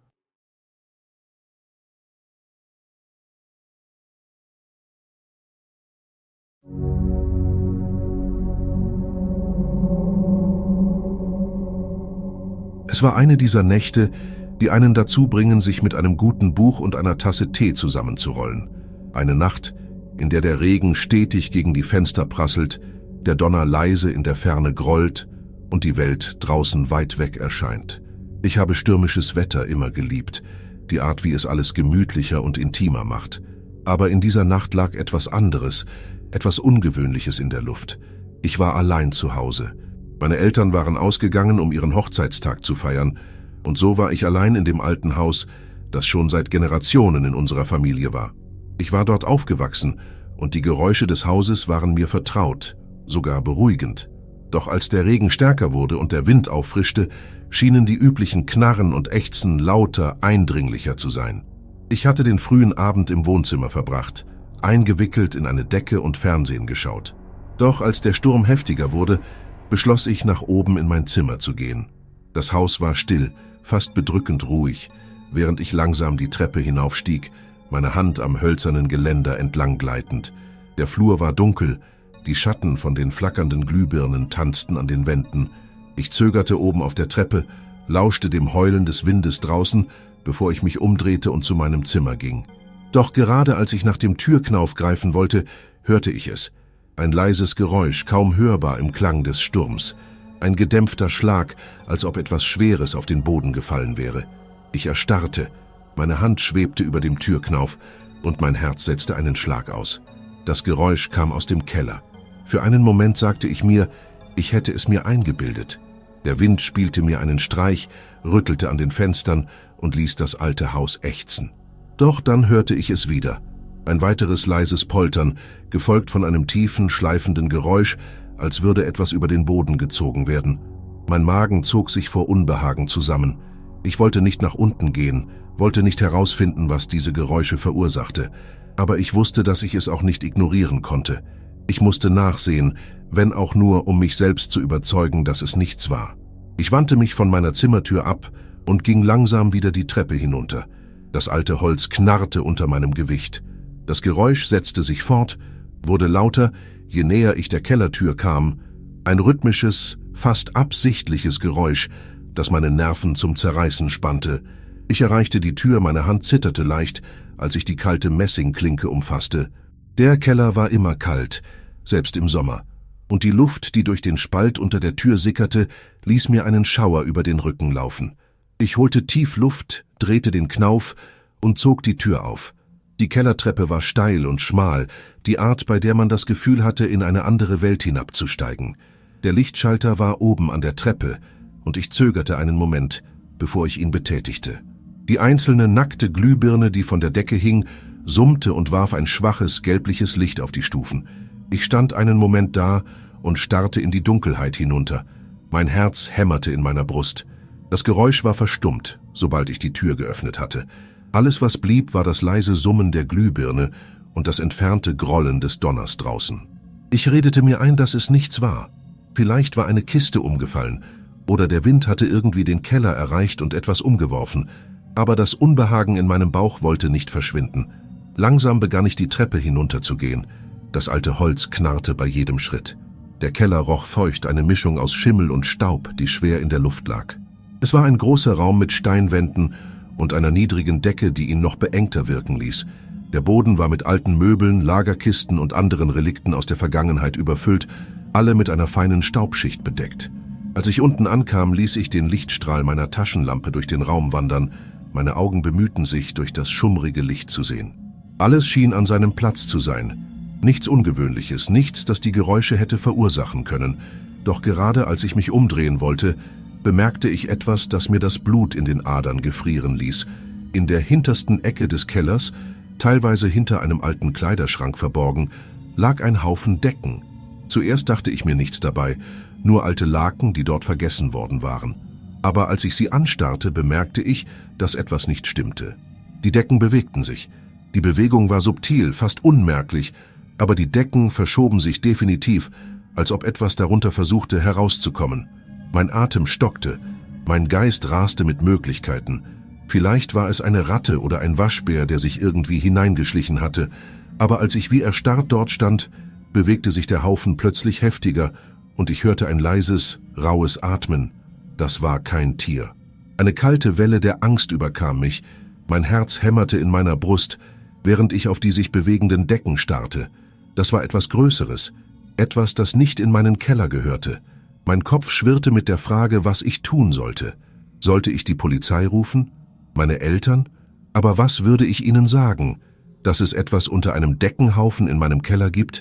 Es war eine dieser Nächte, die einen dazu bringen, sich mit einem guten Buch und einer Tasse Tee zusammenzurollen. Eine Nacht, in der der Regen stetig gegen die Fenster prasselt, der Donner leise in der Ferne grollt und die Welt draußen weit weg erscheint. Ich habe stürmisches Wetter immer geliebt, die Art, wie es alles gemütlicher und intimer macht. Aber in dieser Nacht lag etwas anderes, etwas Ungewöhnliches in der Luft. Ich war allein zu Hause. Meine Eltern waren ausgegangen, um ihren Hochzeitstag zu feiern, und so war ich allein in dem alten Haus, das schon seit Generationen in unserer Familie war. Ich war dort aufgewachsen, und die Geräusche des Hauses waren mir vertraut, sogar beruhigend. Doch als der Regen stärker wurde und der Wind auffrischte, schienen die üblichen Knarren und Ächzen lauter, eindringlicher zu sein. Ich hatte den frühen Abend im Wohnzimmer verbracht, eingewickelt in eine Decke und Fernsehen geschaut. Doch als der Sturm heftiger wurde, beschloss ich, nach oben in mein Zimmer zu gehen. Das Haus war still, fast bedrückend ruhig, während ich langsam die Treppe hinaufstieg, meine Hand am hölzernen Geländer entlang gleitend. Der Flur war dunkel, die Schatten von den flackernden Glühbirnen tanzten an den Wänden. Ich zögerte oben auf der Treppe, lauschte dem Heulen des Windes draußen, bevor ich mich umdrehte und zu meinem Zimmer ging. Doch gerade als ich nach dem Türknauf greifen wollte, hörte ich es. Ein leises Geräusch, kaum hörbar im Klang des Sturms. Ein gedämpfter Schlag, als ob etwas Schweres auf den Boden gefallen wäre. Ich erstarrte, meine Hand schwebte über dem Türknauf und mein Herz setzte einen Schlag aus. Das Geräusch kam aus dem Keller. Für einen Moment sagte ich mir, ich hätte es mir eingebildet. Der Wind spielte mir einen Streich, rüttelte an den Fenstern und ließ das alte Haus ächzen. Doch dann hörte ich es wieder. Ein weiteres leises Poltern, gefolgt von einem tiefen, schleifenden Geräusch, als würde etwas über den Boden gezogen werden. Mein Magen zog sich vor Unbehagen zusammen. Ich wollte nicht nach unten gehen, wollte nicht herausfinden, was diese Geräusche verursachte. Aber ich wusste, dass ich es auch nicht ignorieren konnte. Ich musste nachsehen, wenn auch nur, um mich selbst zu überzeugen, dass es nichts war. Ich wandte mich von meiner Zimmertür ab und ging langsam wieder die Treppe hinunter. Das alte Holz knarrte unter meinem Gewicht. Das Geräusch setzte sich fort, wurde lauter, je näher ich der Kellertür kam. Ein rhythmisches, fast absichtliches Geräusch, das meine Nerven zum Zerreißen spannte. Ich erreichte die Tür, meine Hand zitterte leicht, als ich die kalte Messingklinke umfasste. Der Keller war immer kalt, selbst im Sommer. Und die Luft, die durch den Spalt unter der Tür sickerte, ließ mir einen Schauer über den Rücken laufen. Ich holte tief Luft, drehte den Knauf und zog die Tür auf. Die Kellertreppe war steil und schmal, die Art, bei der man das Gefühl hatte, in eine andere Welt hinabzusteigen. Der Lichtschalter war oben an der Treppe, und ich zögerte einen Moment, bevor ich ihn betätigte. Die einzelne nackte Glühbirne, die von der Decke hing, summte und warf ein schwaches, gelbliches Licht auf die Stufen. Ich stand einen Moment da und starrte in die Dunkelheit hinunter. Mein Herz hämmerte in meiner Brust. Das Geräusch war verstummt, sobald ich die Tür geöffnet hatte. Alles, was blieb, war das leise Summen der Glühbirne und das entfernte Grollen des Donners draußen. Ich redete mir ein, dass es nichts war. Vielleicht war eine Kiste umgefallen oder der Wind hatte irgendwie den Keller erreicht und etwas umgeworfen. Aber das Unbehagen in meinem Bauch wollte nicht verschwinden. Langsam begann ich die Treppe hinunterzugehen. Das alte Holz knarrte bei jedem Schritt. Der Keller roch feucht, eine Mischung aus Schimmel und Staub, die schwer in der Luft lag. Es war ein großer Raum mit Steinwänden und einer niedrigen Decke, die ihn noch beengter wirken ließ. Der Boden war mit alten Möbeln, Lagerkisten und anderen Relikten aus der Vergangenheit überfüllt, alle mit einer feinen Staubschicht bedeckt. Als ich unten ankam, ließ ich den Lichtstrahl meiner Taschenlampe durch den Raum wandern. Meine Augen bemühten sich, durch das schummrige Licht zu sehen. Alles schien an seinem Platz zu sein. Nichts Ungewöhnliches, nichts, das die Geräusche hätte verursachen können. Doch gerade als ich mich umdrehen wollte, bemerkte ich etwas, das mir das Blut in den Adern gefrieren ließ. In der hintersten Ecke des Kellers, teilweise hinter einem alten Kleiderschrank verborgen, lag ein Haufen Decken. Zuerst dachte ich mir nichts dabei, nur alte Laken, die dort vergessen worden waren. Aber als ich sie anstarrte, bemerkte ich, dass etwas nicht stimmte. Die Decken bewegten sich. Die Bewegung war subtil, fast unmerklich, aber die Decken verschoben sich definitiv, als ob etwas darunter versuchte herauszukommen. Mein Atem stockte, mein Geist raste mit Möglichkeiten. Vielleicht war es eine Ratte oder ein Waschbär, der sich irgendwie hineingeschlichen hatte, aber als ich wie erstarrt dort stand, bewegte sich der Haufen plötzlich heftiger und ich hörte ein leises, rauhes Atmen. Das war kein Tier. Eine kalte Welle der Angst überkam mich, mein Herz hämmerte in meiner Brust, während ich auf die sich bewegenden Decken starrte. Das war etwas Größeres, etwas, das nicht in meinen Keller gehörte. Mein Kopf schwirrte mit der Frage, was ich tun sollte. Sollte ich die Polizei rufen? Meine Eltern? Aber was würde ich ihnen sagen? Dass es etwas unter einem Deckenhaufen in meinem Keller gibt?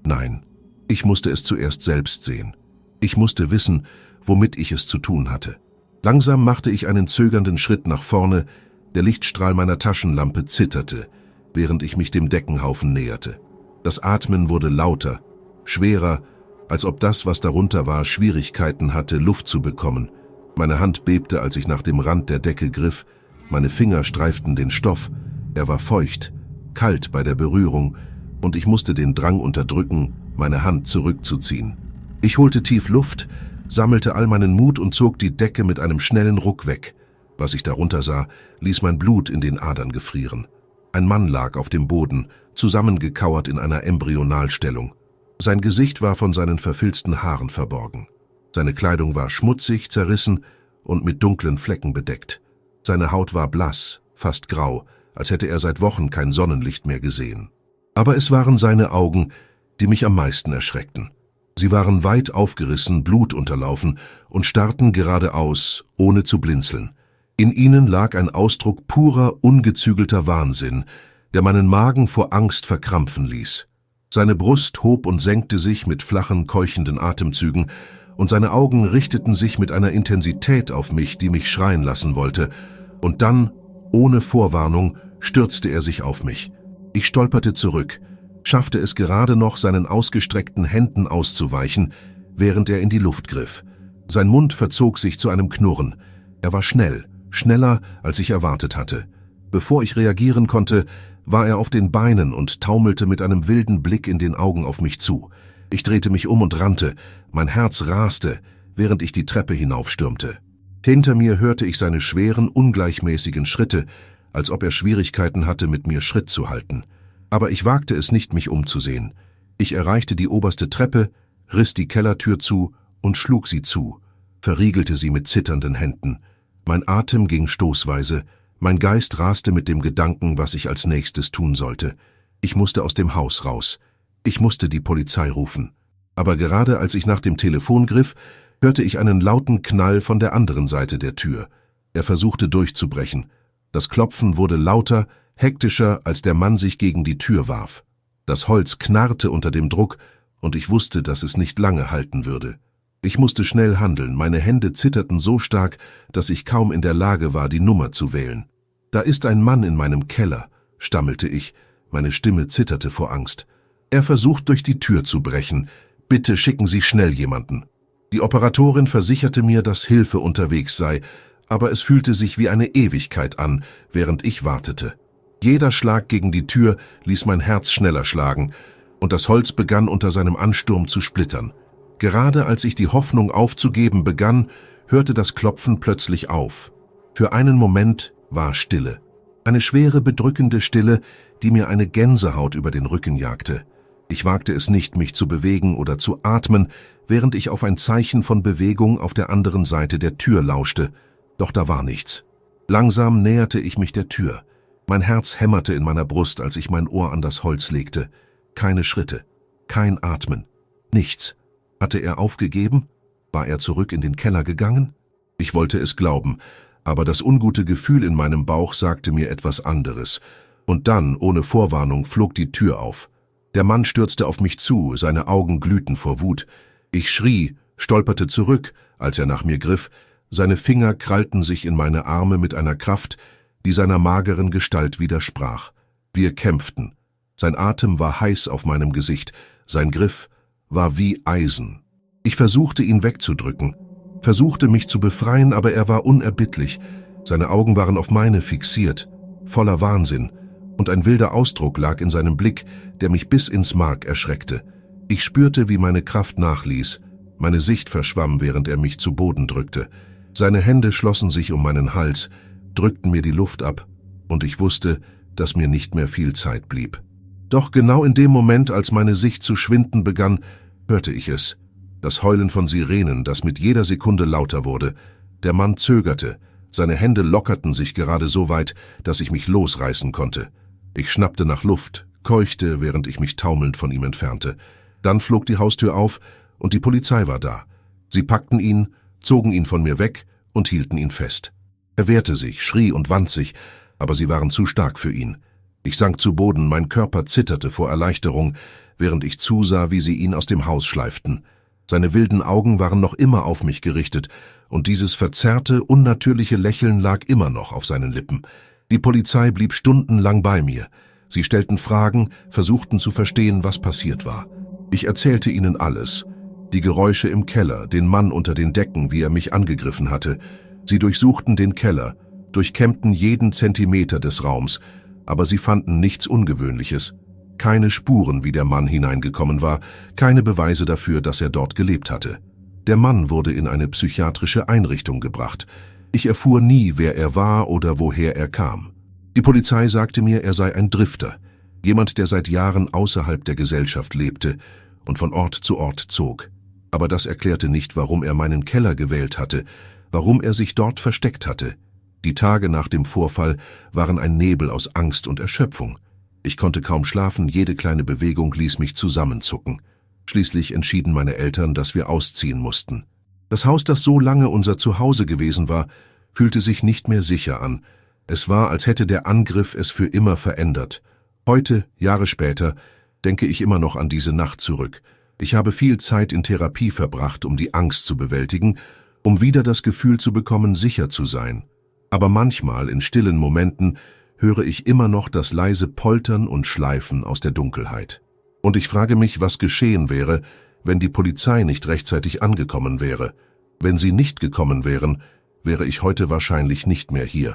Nein, ich musste es zuerst selbst sehen. Ich musste wissen, womit ich es zu tun hatte. Langsam machte ich einen zögernden Schritt nach vorne, der Lichtstrahl meiner Taschenlampe zitterte, während ich mich dem Deckenhaufen näherte. Das Atmen wurde lauter, schwerer, als ob das, was darunter war, Schwierigkeiten hatte, Luft zu bekommen. Meine Hand bebte, als ich nach dem Rand der Decke griff, meine Finger streiften den Stoff, er war feucht, kalt bei der Berührung, und ich musste den Drang unterdrücken, meine Hand zurückzuziehen. Ich holte tief Luft, sammelte all meinen Mut und zog die Decke mit einem schnellen Ruck weg. Was ich darunter sah, ließ mein Blut in den Adern gefrieren. Ein Mann lag auf dem Boden, zusammengekauert in einer Embryonalstellung. Sein Gesicht war von seinen verfilzten Haaren verborgen. Seine Kleidung war schmutzig, zerrissen und mit dunklen Flecken bedeckt. Seine Haut war blass, fast grau, als hätte er seit Wochen kein Sonnenlicht mehr gesehen. Aber es waren seine Augen, die mich am meisten erschreckten. Sie waren weit aufgerissen, blutunterlaufen und starrten geradeaus, ohne zu blinzeln. In ihnen lag ein Ausdruck purer, ungezügelter Wahnsinn, der meinen Magen vor Angst verkrampfen ließ. Seine Brust hob und senkte sich mit flachen, keuchenden Atemzügen, und seine Augen richteten sich mit einer Intensität auf mich, die mich schreien lassen wollte, und dann, ohne Vorwarnung, stürzte er sich auf mich. Ich stolperte zurück, schaffte es gerade noch, seinen ausgestreckten Händen auszuweichen, während er in die Luft griff. Sein Mund verzog sich zu einem Knurren. Er war schnell, schneller, als ich erwartet hatte. Bevor ich reagieren konnte, war er auf den Beinen und taumelte mit einem wilden Blick in den Augen auf mich zu. Ich drehte mich um und rannte, mein Herz raste, während ich die Treppe hinaufstürmte. Hinter mir hörte ich seine schweren, ungleichmäßigen Schritte, als ob er Schwierigkeiten hatte, mit mir Schritt zu halten. Aber ich wagte es nicht, mich umzusehen. Ich erreichte die oberste Treppe, riss die Kellertür zu und schlug sie zu, verriegelte sie mit zitternden Händen. Mein Atem ging stoßweise, mein Geist raste mit dem Gedanken, was ich als nächstes tun sollte. Ich musste aus dem Haus raus. Ich musste die Polizei rufen. Aber gerade als ich nach dem Telefon griff, hörte ich einen lauten Knall von der anderen Seite der Tür. Er versuchte durchzubrechen. Das Klopfen wurde lauter, hektischer, als der Mann sich gegen die Tür warf. Das Holz knarrte unter dem Druck, und ich wusste, dass es nicht lange halten würde. Ich musste schnell handeln, meine Hände zitterten so stark, dass ich kaum in der Lage war, die Nummer zu wählen. »Da ist ein Mann in meinem Keller«, stammelte ich, meine Stimme zitterte vor Angst. »Er versucht, durch die Tür zu brechen. Bitte schicken Sie schnell jemanden.« Die Operatorin versicherte mir, dass Hilfe unterwegs sei, aber es fühlte sich wie eine Ewigkeit an, während ich wartete. Jeder Schlag gegen die Tür ließ mein Herz schneller schlagen, und das Holz begann unter seinem Ansturm zu splittern. Gerade als ich die Hoffnung aufzugeben begann, hörte das Klopfen plötzlich auf. Für einen Moment war Stille. Eine schwere, bedrückende Stille, die mir eine Gänsehaut über den Rücken jagte. Ich wagte es nicht, mich zu bewegen oder zu atmen, während ich auf ein Zeichen von Bewegung auf der anderen Seite der Tür lauschte. Doch da war nichts. Langsam näherte ich mich der Tür. Mein Herz hämmerte in meiner Brust, als ich mein Ohr an das Holz legte. Keine Schritte, kein Atmen, nichts. Hatte er aufgegeben? War er zurück in den Keller gegangen? Ich wollte es glauben, aber das ungute Gefühl in meinem Bauch sagte mir etwas anderes. Und dann, ohne Vorwarnung, flog die Tür auf. Der Mann stürzte auf mich zu, seine Augen glühten vor Wut. Ich schrie, stolperte zurück, als er nach mir griff. Seine Finger krallten sich in meine Arme mit einer Kraft, die seiner mageren Gestalt widersprach. Wir kämpften. Sein Atem war heiß auf meinem Gesicht, sein Griff war wie Eisen. Ich versuchte, ihn wegzudrücken, versuchte, mich zu befreien, aber er war unerbittlich. Seine Augen waren auf meine fixiert, voller Wahnsinn, und ein wilder Ausdruck lag in seinem Blick, der mich bis ins Mark erschreckte. Ich spürte, wie meine Kraft nachließ, meine Sicht verschwamm, während er mich zu Boden drückte. Seine Hände schlossen sich um meinen Hals, drückten mir die Luft ab, und ich wusste, dass mir nicht mehr viel Zeit blieb. Doch genau in dem Moment, als meine Sicht zu schwinden begann, hörte ich es. Das Heulen von Sirenen, das mit jeder Sekunde lauter wurde. Der Mann zögerte. Seine Hände lockerten sich gerade so weit, dass ich mich losreißen konnte. Ich schnappte nach Luft, keuchte, während ich mich taumelnd von ihm entfernte. Dann flog die Haustür auf, und die Polizei war da. Sie packten ihn, zogen ihn von mir weg und hielten ihn fest. Er wehrte sich, schrie und wand sich, aber sie waren zu stark für ihn. Ich sank zu Boden, mein Körper zitterte vor Erleichterung, während ich zusah, wie sie ihn aus dem Haus schleiften. Seine wilden Augen waren noch immer auf mich gerichtet, und dieses verzerrte, unnatürliche Lächeln lag immer noch auf seinen Lippen. Die Polizei blieb stundenlang bei mir. Sie stellten Fragen, versuchten zu verstehen, was passiert war. Ich erzählte ihnen alles. Die Geräusche im Keller, den Mann unter den Decken, wie er mich angegriffen hatte. Sie durchsuchten den Keller, durchkämmten jeden Zentimeter des Raums, aber sie fanden nichts Ungewöhnliches. Keine Spuren, wie der Mann hineingekommen war, keine Beweise dafür, dass er dort gelebt hatte. Der Mann wurde in eine psychiatrische Einrichtung gebracht. Ich erfuhr nie, wer er war oder woher er kam. Die Polizei sagte mir, er sei ein Drifter, jemand, der seit Jahren außerhalb der Gesellschaft lebte und von Ort zu Ort zog. Aber das erklärte nicht, warum er meinen Keller gewählt hatte, warum er sich dort versteckt hatte. Die Tage nach dem Vorfall waren ein Nebel aus Angst und Erschöpfung. Ich konnte kaum schlafen, jede kleine Bewegung ließ mich zusammenzucken. Schließlich entschieden meine Eltern, dass wir ausziehen mussten. Das Haus, das so lange unser Zuhause gewesen war, fühlte sich nicht mehr sicher an. Es war, als hätte der Angriff es für immer verändert. Heute, Jahre später, denke ich immer noch an diese Nacht zurück. Ich habe viel Zeit in Therapie verbracht, um die Angst zu bewältigen, um wieder das Gefühl zu bekommen, sicher zu sein. Aber manchmal, in stillen Momenten, höre ich immer noch das leise Poltern und Schleifen aus der Dunkelheit. Und ich frage mich, was geschehen wäre, wenn die Polizei nicht rechtzeitig angekommen wäre. Wenn sie nicht gekommen wären, wäre ich heute wahrscheinlich nicht mehr hier.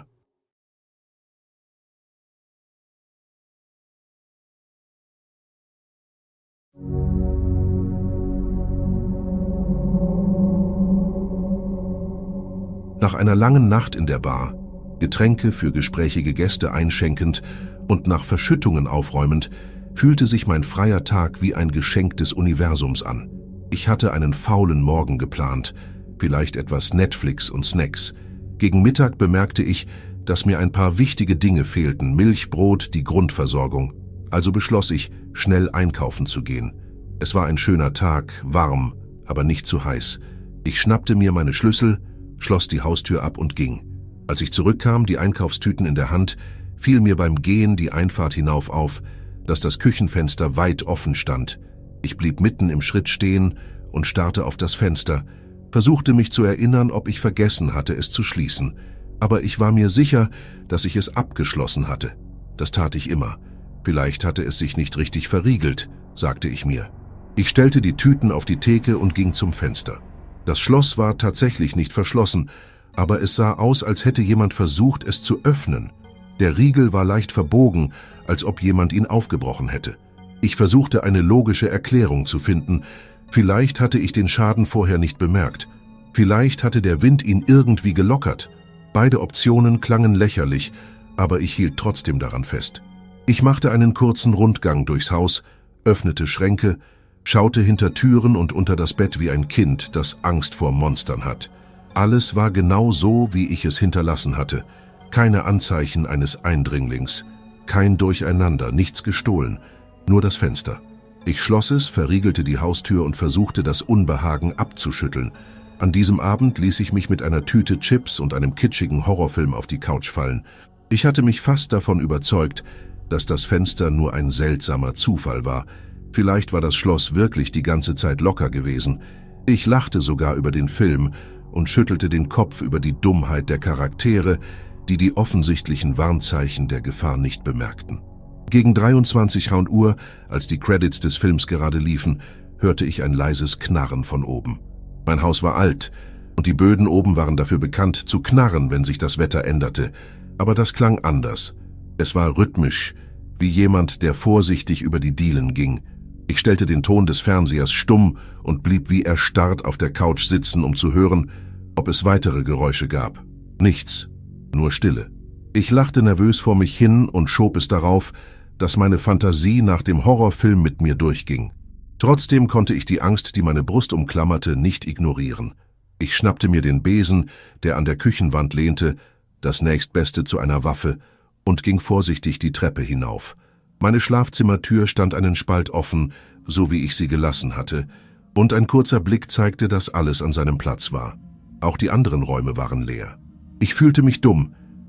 Nach einer langen Nacht in der Bar, Getränke für gesprächige Gäste einschenkend und nach Verschüttungen aufräumend, fühlte sich mein freier Tag wie ein Geschenk des Universums an. Ich hatte einen faulen Morgen geplant, vielleicht etwas Netflix und Snacks. Gegen Mittag bemerkte ich, dass mir ein paar wichtige Dinge fehlten, Milch, Brot, die Grundversorgung. Also beschloss ich, schnell einkaufen zu gehen. Es war ein schöner Tag, warm, aber nicht zu heiß. Ich schnappte mir meine Schlüssel, schloss die Haustür ab und ging. Als ich zurückkam, die Einkaufstüten in der Hand, fiel mir beim Gehen die Einfahrt hinauf auf, dass das Küchenfenster weit offen stand. Ich blieb mitten im Schritt stehen und starrte auf das Fenster, versuchte mich zu erinnern, ob ich vergessen hatte, es zu schließen. Aber ich war mir sicher, dass ich es abgeschlossen hatte. Das tat ich immer. Vielleicht hatte es sich nicht richtig verriegelt, sagte ich mir. Ich stellte die Tüten auf die Theke und ging zum Fenster. Das Schloss war tatsächlich nicht verschlossen, aber es sah aus, als hätte jemand versucht, es zu öffnen. Der Riegel war leicht verbogen, als ob jemand ihn aufgebrochen hätte. Ich versuchte, eine logische Erklärung zu finden. Vielleicht hatte ich den Schaden vorher nicht bemerkt. Vielleicht hatte der Wind ihn irgendwie gelockert. Beide Optionen klangen lächerlich, aber ich hielt trotzdem daran fest. Ich machte einen kurzen Rundgang durchs Haus, öffnete Schränke, schaute hinter Türen und unter das Bett wie ein Kind, das Angst vor Monstern hat. Alles war genau so, wie ich es hinterlassen hatte. Keine Anzeichen eines Eindringlings, kein Durcheinander, nichts gestohlen, nur das Fenster. Ich schloss es, verriegelte die Haustür und versuchte, das Unbehagen abzuschütteln. An diesem Abend ließ ich mich mit einer Tüte Chips und einem kitschigen Horrorfilm auf die Couch fallen. Ich hatte mich fast davon überzeugt, dass das Fenster nur ein seltsamer Zufall war. Vielleicht war das Schloss wirklich die ganze Zeit locker gewesen. Ich lachte sogar über den Film und schüttelte den Kopf über die Dummheit der Charaktere, die die offensichtlichen Warnzeichen der Gefahr nicht bemerkten. Gegen 23 Uhr, als die Credits des Films gerade liefen, hörte ich ein leises Knarren von oben. Mein Haus war alt und die Böden oben waren dafür bekannt, zu knarren, wenn sich das Wetter änderte. Aber das klang anders. Es war rhythmisch, wie jemand, der vorsichtig über die Dielen ging. Ich stellte den Ton des Fernsehers stumm und blieb wie erstarrt auf der Couch sitzen, um zu hören, ob es weitere Geräusche gab. Nichts, nur Stille. Ich lachte nervös vor mich hin und schob es darauf, dass meine Fantasie nach dem Horrorfilm mit mir durchging. Trotzdem konnte ich die Angst, die meine Brust umklammerte, nicht ignorieren. Ich schnappte mir den Besen, der an der Küchenwand lehnte, das nächstbeste zu einer Waffe, und ging vorsichtig die Treppe hinauf. Meine Schlafzimmertür stand einen Spalt offen, so wie ich sie gelassen hatte, und ein kurzer Blick zeigte, dass alles an seinem Platz war. Auch die anderen Räume waren leer. Ich fühlte mich dumm,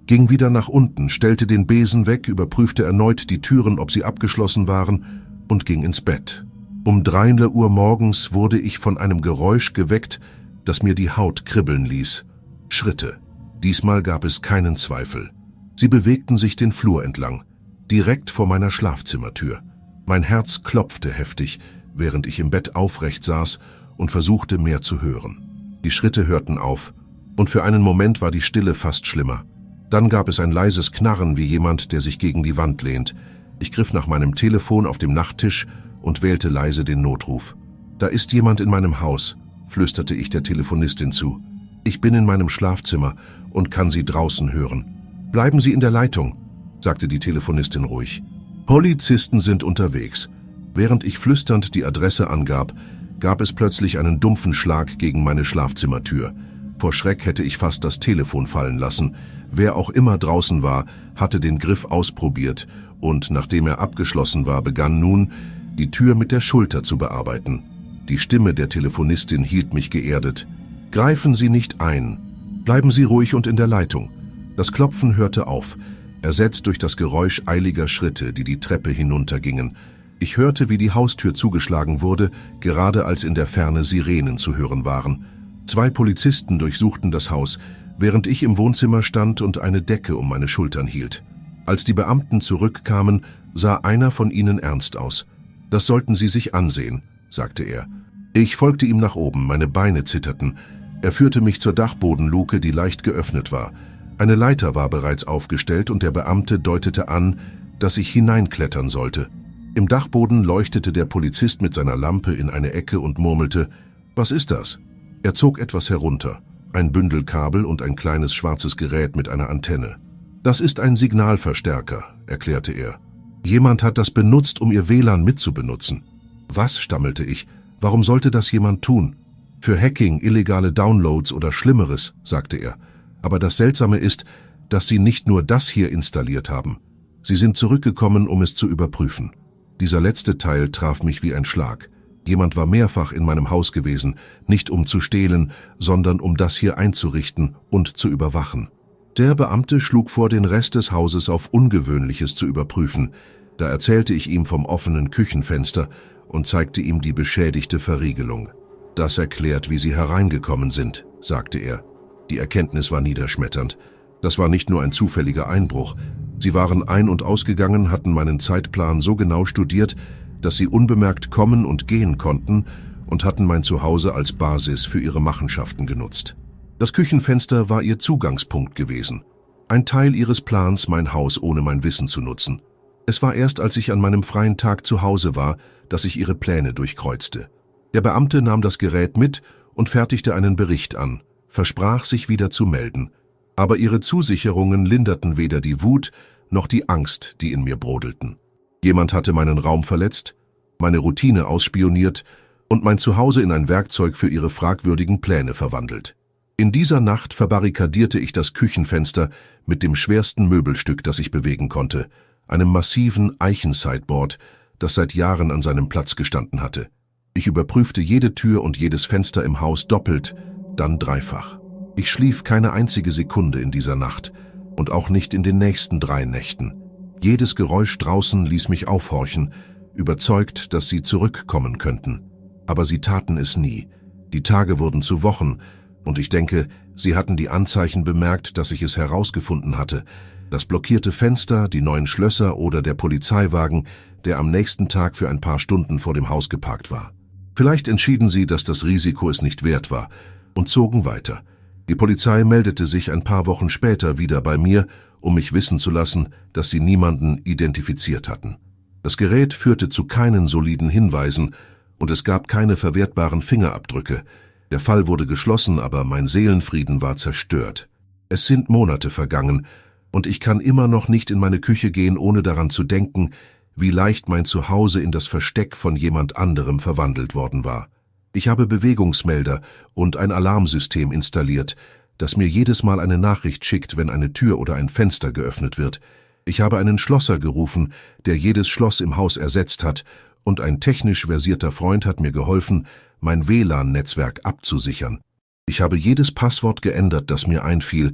ging wieder nach unten, stellte den Besen weg, überprüfte erneut die Türen, ob sie abgeschlossen waren, und ging ins Bett. Um 3 Uhr morgens wurde ich von einem Geräusch geweckt, das mir die Haut kribbeln ließ. Schritte. Diesmal gab es keinen Zweifel. Sie bewegten sich den Flur entlang, direkt vor meiner Schlafzimmertür. Mein Herz klopfte heftig, während ich im Bett aufrecht saß und versuchte, mehr zu hören. Die Schritte hörten auf, und für einen Moment war die Stille fast schlimmer. Dann gab es ein leises Knarren wie jemand, der sich gegen die Wand lehnt. Ich griff nach meinem Telefon auf dem Nachttisch und wählte leise den Notruf. »Da ist jemand in meinem Haus«, flüsterte ich der Telefonistin zu. »Ich bin in meinem Schlafzimmer und kann Sie draußen hören.« »Bleiben Sie in der Leitung«, sagte die Telefonistin ruhig. »Polizisten sind unterwegs.« Während ich flüsternd die Adresse angab, gab es plötzlich einen dumpfen Schlag gegen meine Schlafzimmertür. Vor Schreck hätte ich fast das Telefon fallen lassen. Wer auch immer draußen war, hatte den Griff ausprobiert und, nachdem er abgeschlossen war, begann nun, die Tür mit der Schulter zu bearbeiten. Die Stimme der Telefonistin hielt mich geerdet. »Greifen Sie nicht ein. Bleiben Sie ruhig und in der Leitung.« Das Klopfen hörte auf, ersetzt durch das Geräusch eiliger Schritte, die die Treppe hinuntergingen. Ich hörte, wie die Haustür zugeschlagen wurde, gerade als in der Ferne Sirenen zu hören waren. 2 Polizisten durchsuchten das Haus, während ich im Wohnzimmer stand und eine Decke um meine Schultern hielt. Als die Beamten zurückkamen, sah einer von ihnen ernst aus. »Das sollten Sie sich ansehen«, sagte er. Ich folgte ihm nach oben, meine Beine zitterten. Er führte mich zur Dachbodenluke, die leicht geöffnet war. Eine Leiter war bereits aufgestellt und der Beamte deutete an, dass ich hineinklettern sollte. Im Dachboden leuchtete der Polizist mit seiner Lampe in eine Ecke und murmelte, »Was ist das?« Er zog etwas herunter, ein Bündel Kabel und ein kleines schwarzes Gerät mit einer Antenne. »Das ist ein Signalverstärker«, erklärte er. »Jemand hat das benutzt, um ihr WLAN mitzubenutzen.« »Was?«, stammelte ich. »Warum sollte das jemand tun?« »Für Hacking, illegale Downloads oder Schlimmeres«, sagte er. »Aber das Seltsame ist, dass Sie nicht nur das hier installiert haben. Sie sind zurückgekommen, um es zu überprüfen.« Dieser letzte Teil traf mich wie ein Schlag. Jemand war mehrfach in meinem Haus gewesen, nicht um zu stehlen, sondern um das hier einzurichten und zu überwachen. Der Beamte schlug vor, den Rest des Hauses auf Ungewöhnliches zu überprüfen. Da erzählte ich ihm vom offenen Küchenfenster und zeigte ihm die beschädigte Verriegelung. »Das erklärt, wie Sie hereingekommen sind«, sagte er. Die Erkenntnis war niederschmetternd. Das war nicht nur ein zufälliger Einbruch. Sie waren ein- und ausgegangen, hatten meinen Zeitplan so genau studiert, dass sie unbemerkt kommen und gehen konnten und hatten mein Zuhause als Basis für ihre Machenschaften genutzt. Das Küchenfenster war ihr Zugangspunkt gewesen. Ein Teil ihres Plans, mein Haus ohne mein Wissen zu nutzen. Es war erst, als ich an meinem freien Tag zu Hause war, dass ich ihre Pläne durchkreuzte. Der Beamte nahm das Gerät mit und fertigte einen Bericht an, versprach, sich wieder zu melden. Aber ihre Zusicherungen linderten weder die Wut noch die Angst, die in mir brodelten. Jemand hatte meinen Raum verletzt, meine Routine ausspioniert und mein Zuhause in ein Werkzeug für ihre fragwürdigen Pläne verwandelt. In dieser Nacht verbarrikadierte ich das Küchenfenster mit dem schwersten Möbelstück, das ich bewegen konnte, einem massiven Eichen-Sideboard, das seit Jahren an seinem Platz gestanden hatte. Ich überprüfte jede Tür und jedes Fenster im Haus doppelt, dann dreifach. Ich schlief keine einzige Sekunde in dieser Nacht und auch nicht in den nächsten 3 Nächten. Jedes Geräusch draußen ließ mich aufhorchen, überzeugt, dass sie zurückkommen könnten. Aber sie taten es nie. Die Tage wurden zu Wochen, und ich denke, sie hatten die Anzeichen bemerkt, dass ich es herausgefunden hatte. Das blockierte Fenster, die neuen Schlösser oder der Polizeiwagen, der am nächsten Tag für ein paar Stunden vor dem Haus geparkt war. Vielleicht entschieden sie, dass das Risiko es nicht wert war, und zogen weiter. Die Polizei meldete sich ein paar Wochen später wieder bei mir, um mich wissen zu lassen, dass sie niemanden identifiziert hatten. Das Gerät führte zu keinen soliden Hinweisen und es gab keine verwertbaren Fingerabdrücke. Der Fall wurde geschlossen, aber mein Seelenfrieden war zerstört. Es sind Monate vergangen und ich kann immer noch nicht in meine Küche gehen, ohne daran zu denken, wie leicht mein Zuhause in das Versteck von jemand anderem verwandelt worden war. Ich habe Bewegungsmelder und ein Alarmsystem installiert, das mir jedes Mal eine Nachricht schickt, wenn eine Tür oder ein Fenster geöffnet wird. Ich habe einen Schlosser gerufen, der jedes Schloss im Haus ersetzt hat, und ein technisch versierter Freund hat mir geholfen, mein WLAN-Netzwerk abzusichern. Ich habe jedes Passwort geändert, das mir einfiel,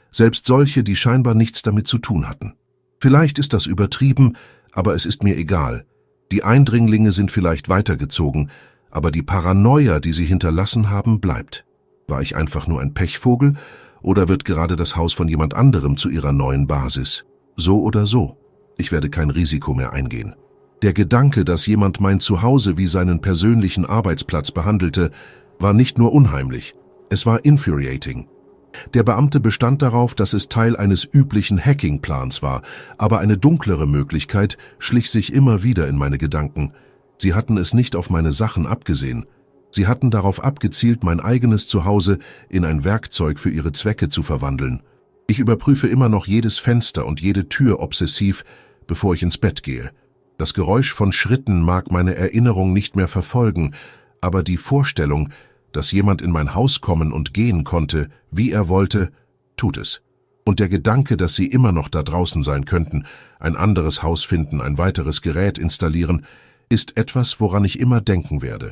selbst solche, die scheinbar nichts damit zu tun hatten. Vielleicht ist das übertrieben, aber es ist mir egal. Die Eindringlinge sind vielleicht weitergezogen, aber die Paranoia, die sie hinterlassen haben, bleibt. War ich einfach nur ein Pechvogel, oder wird gerade das Haus von jemand anderem zu ihrer neuen Basis? So oder so, ich werde kein Risiko mehr eingehen. Der Gedanke, dass jemand mein Zuhause wie seinen persönlichen Arbeitsplatz behandelte, war nicht nur unheimlich, es war infuriating. Der Beamte bestand darauf, dass es Teil eines üblichen Hacking-Plans war, aber eine dunklere Möglichkeit schlich sich immer wieder in meine Gedanken. Sie hatten es nicht auf meine Sachen abgesehen. Sie hatten darauf abgezielt, mein eigenes Zuhause in ein Werkzeug für ihre Zwecke zu verwandeln. Ich überprüfe immer noch jedes Fenster und jede Tür obsessiv, bevor ich ins Bett gehe. Das Geräusch von Schritten mag meine Erinnerung nicht mehr verfolgen, aber die Vorstellung, dass jemand in mein Haus kommen und gehen konnte, wie er wollte, tut es. Und der Gedanke, dass sie immer noch da draußen sein könnten, ein anderes Haus finden, ein weiteres Gerät installieren, ist etwas, woran ich immer denken werde.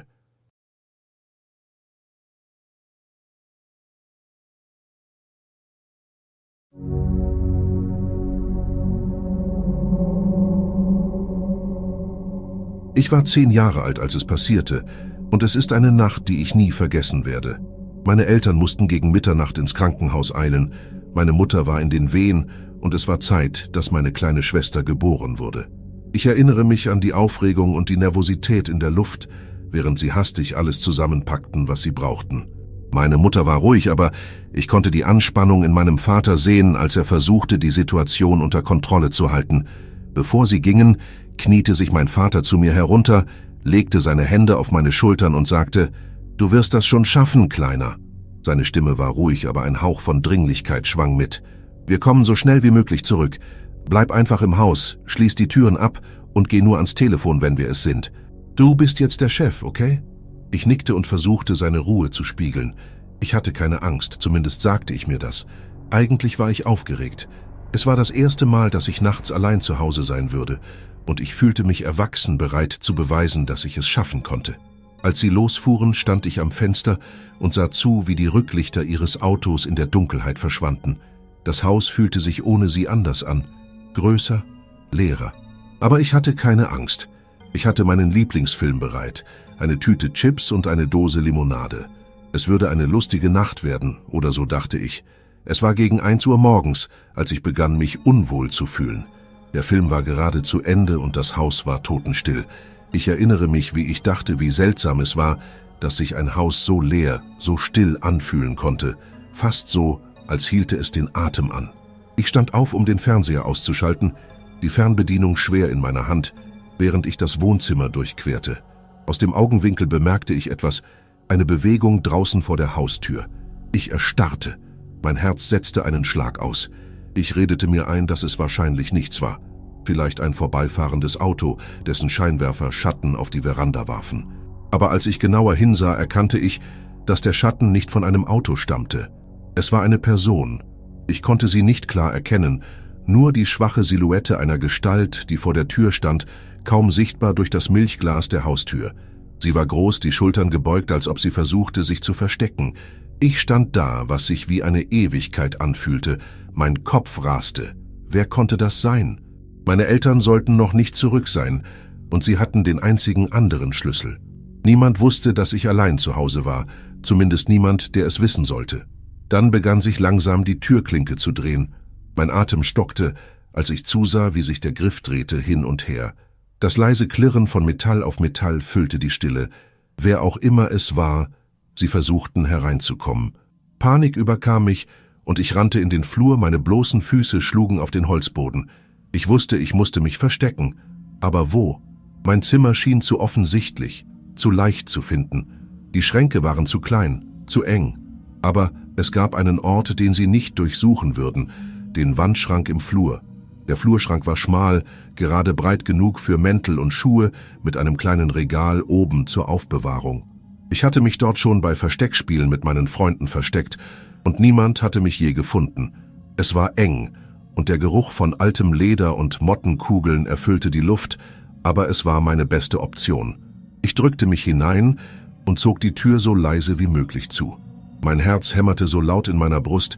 Ich war 10 Jahre alt, als es passierte, und es ist eine Nacht, die ich nie vergessen werde. Meine Eltern mussten gegen Mitternacht ins Krankenhaus eilen, meine Mutter war in den Wehen und es war Zeit, dass meine kleine Schwester geboren wurde. Ich erinnere mich an die Aufregung und die Nervosität in der Luft, während sie hastig alles zusammenpackten, was sie brauchten. Meine Mutter war ruhig, aber ich konnte die Anspannung in meinem Vater sehen, als er versuchte, die Situation unter Kontrolle zu halten. Bevor sie gingen, kniete sich mein Vater zu mir herunter, legte seine Hände auf meine Schultern und sagte, »Du wirst das schon schaffen, Kleiner.« Seine Stimme war ruhig, aber ein Hauch von Dringlichkeit schwang mit. »Wir kommen so schnell wie möglich zurück. Bleib einfach im Haus, schließ die Türen ab und geh nur ans Telefon, wenn wir es sind. Du bist jetzt der Chef, okay?« Ich nickte und versuchte, seine Ruhe zu spiegeln. Ich hatte keine Angst, zumindest sagte ich mir das. Eigentlich war ich aufgeregt. Es war das erste Mal, dass ich nachts allein zu Hause sein würde, und ich fühlte mich erwachsen, bereit zu beweisen, dass ich es schaffen konnte. Als sie losfuhren, stand ich am Fenster und sah zu, wie die Rücklichter ihres Autos in der Dunkelheit verschwanden. Das Haus fühlte sich ohne sie anders an, größer, leerer. Aber ich hatte keine Angst. Ich hatte meinen Lieblingsfilm bereit, eine Tüte Chips und eine Dose Limonade. Es würde eine lustige Nacht werden, oder so dachte ich. Es war gegen 1 Uhr morgens, als ich begann, mich unwohl zu fühlen. Der Film war gerade zu Ende und das Haus war totenstill. Ich erinnere mich, wie ich dachte, wie seltsam es war, dass sich ein Haus so leer, so still anfühlen konnte. Fast so, als hielte es den Atem an. Ich stand auf, um den Fernseher auszuschalten, die Fernbedienung schwer in meiner Hand, während ich das Wohnzimmer durchquerte. Aus dem Augenwinkel bemerkte ich etwas, eine Bewegung draußen vor der Haustür. Ich erstarrte. Mein Herz setzte einen Schlag aus. Ich redete mir ein, dass es wahrscheinlich nichts war. Vielleicht ein vorbeifahrendes Auto, dessen Scheinwerfer Schatten auf die Veranda warfen. Aber als ich genauer hinsah, erkannte ich, dass der Schatten nicht von einem Auto stammte. Es war eine Person. Ich konnte sie nicht klar erkennen, nur die schwache Silhouette einer Gestalt, die vor der Tür stand, kaum sichtbar durch das Milchglas der Haustür. Sie war groß, die Schultern gebeugt, als ob sie versuchte, sich zu verstecken. Ich stand da, was sich wie eine Ewigkeit anfühlte. Mein Kopf raste. Wer konnte das sein? Meine Eltern sollten noch nicht zurück sein, und sie hatten den einzigen anderen Schlüssel. Niemand wusste, dass ich allein zu Hause war, zumindest niemand, der es wissen sollte. Dann begann sich langsam die Türklinke zu drehen. Mein Atem stockte, als ich zusah, wie sich der Griff drehte hin und her. Das leise Klirren von Metall auf Metall füllte die Stille. Wer auch immer es war, sie versuchten hereinzukommen. Panik überkam mich, und ich rannte in den Flur, meine bloßen Füße schlugen auf den Holzboden. Ich wusste, ich musste mich verstecken. Aber wo? Mein Zimmer schien zu offensichtlich, zu leicht zu finden. Die Schränke waren zu klein, zu eng. Aber es gab einen Ort, den sie nicht durchsuchen würden, den Wandschrank im Flur. Der Flurschrank war schmal, gerade breit genug für Mäntel und Schuhe, mit einem kleinen Regal oben zur Aufbewahrung. Ich hatte mich dort schon bei Versteckspielen mit meinen Freunden versteckt, und niemand hatte mich je gefunden. Es war eng, und der Geruch von altem Leder und Mottenkugeln erfüllte die Luft, aber es war meine beste Option. Ich drückte mich hinein und zog die Tür so leise wie möglich zu. Mein Herz hämmerte so laut in meiner Brust,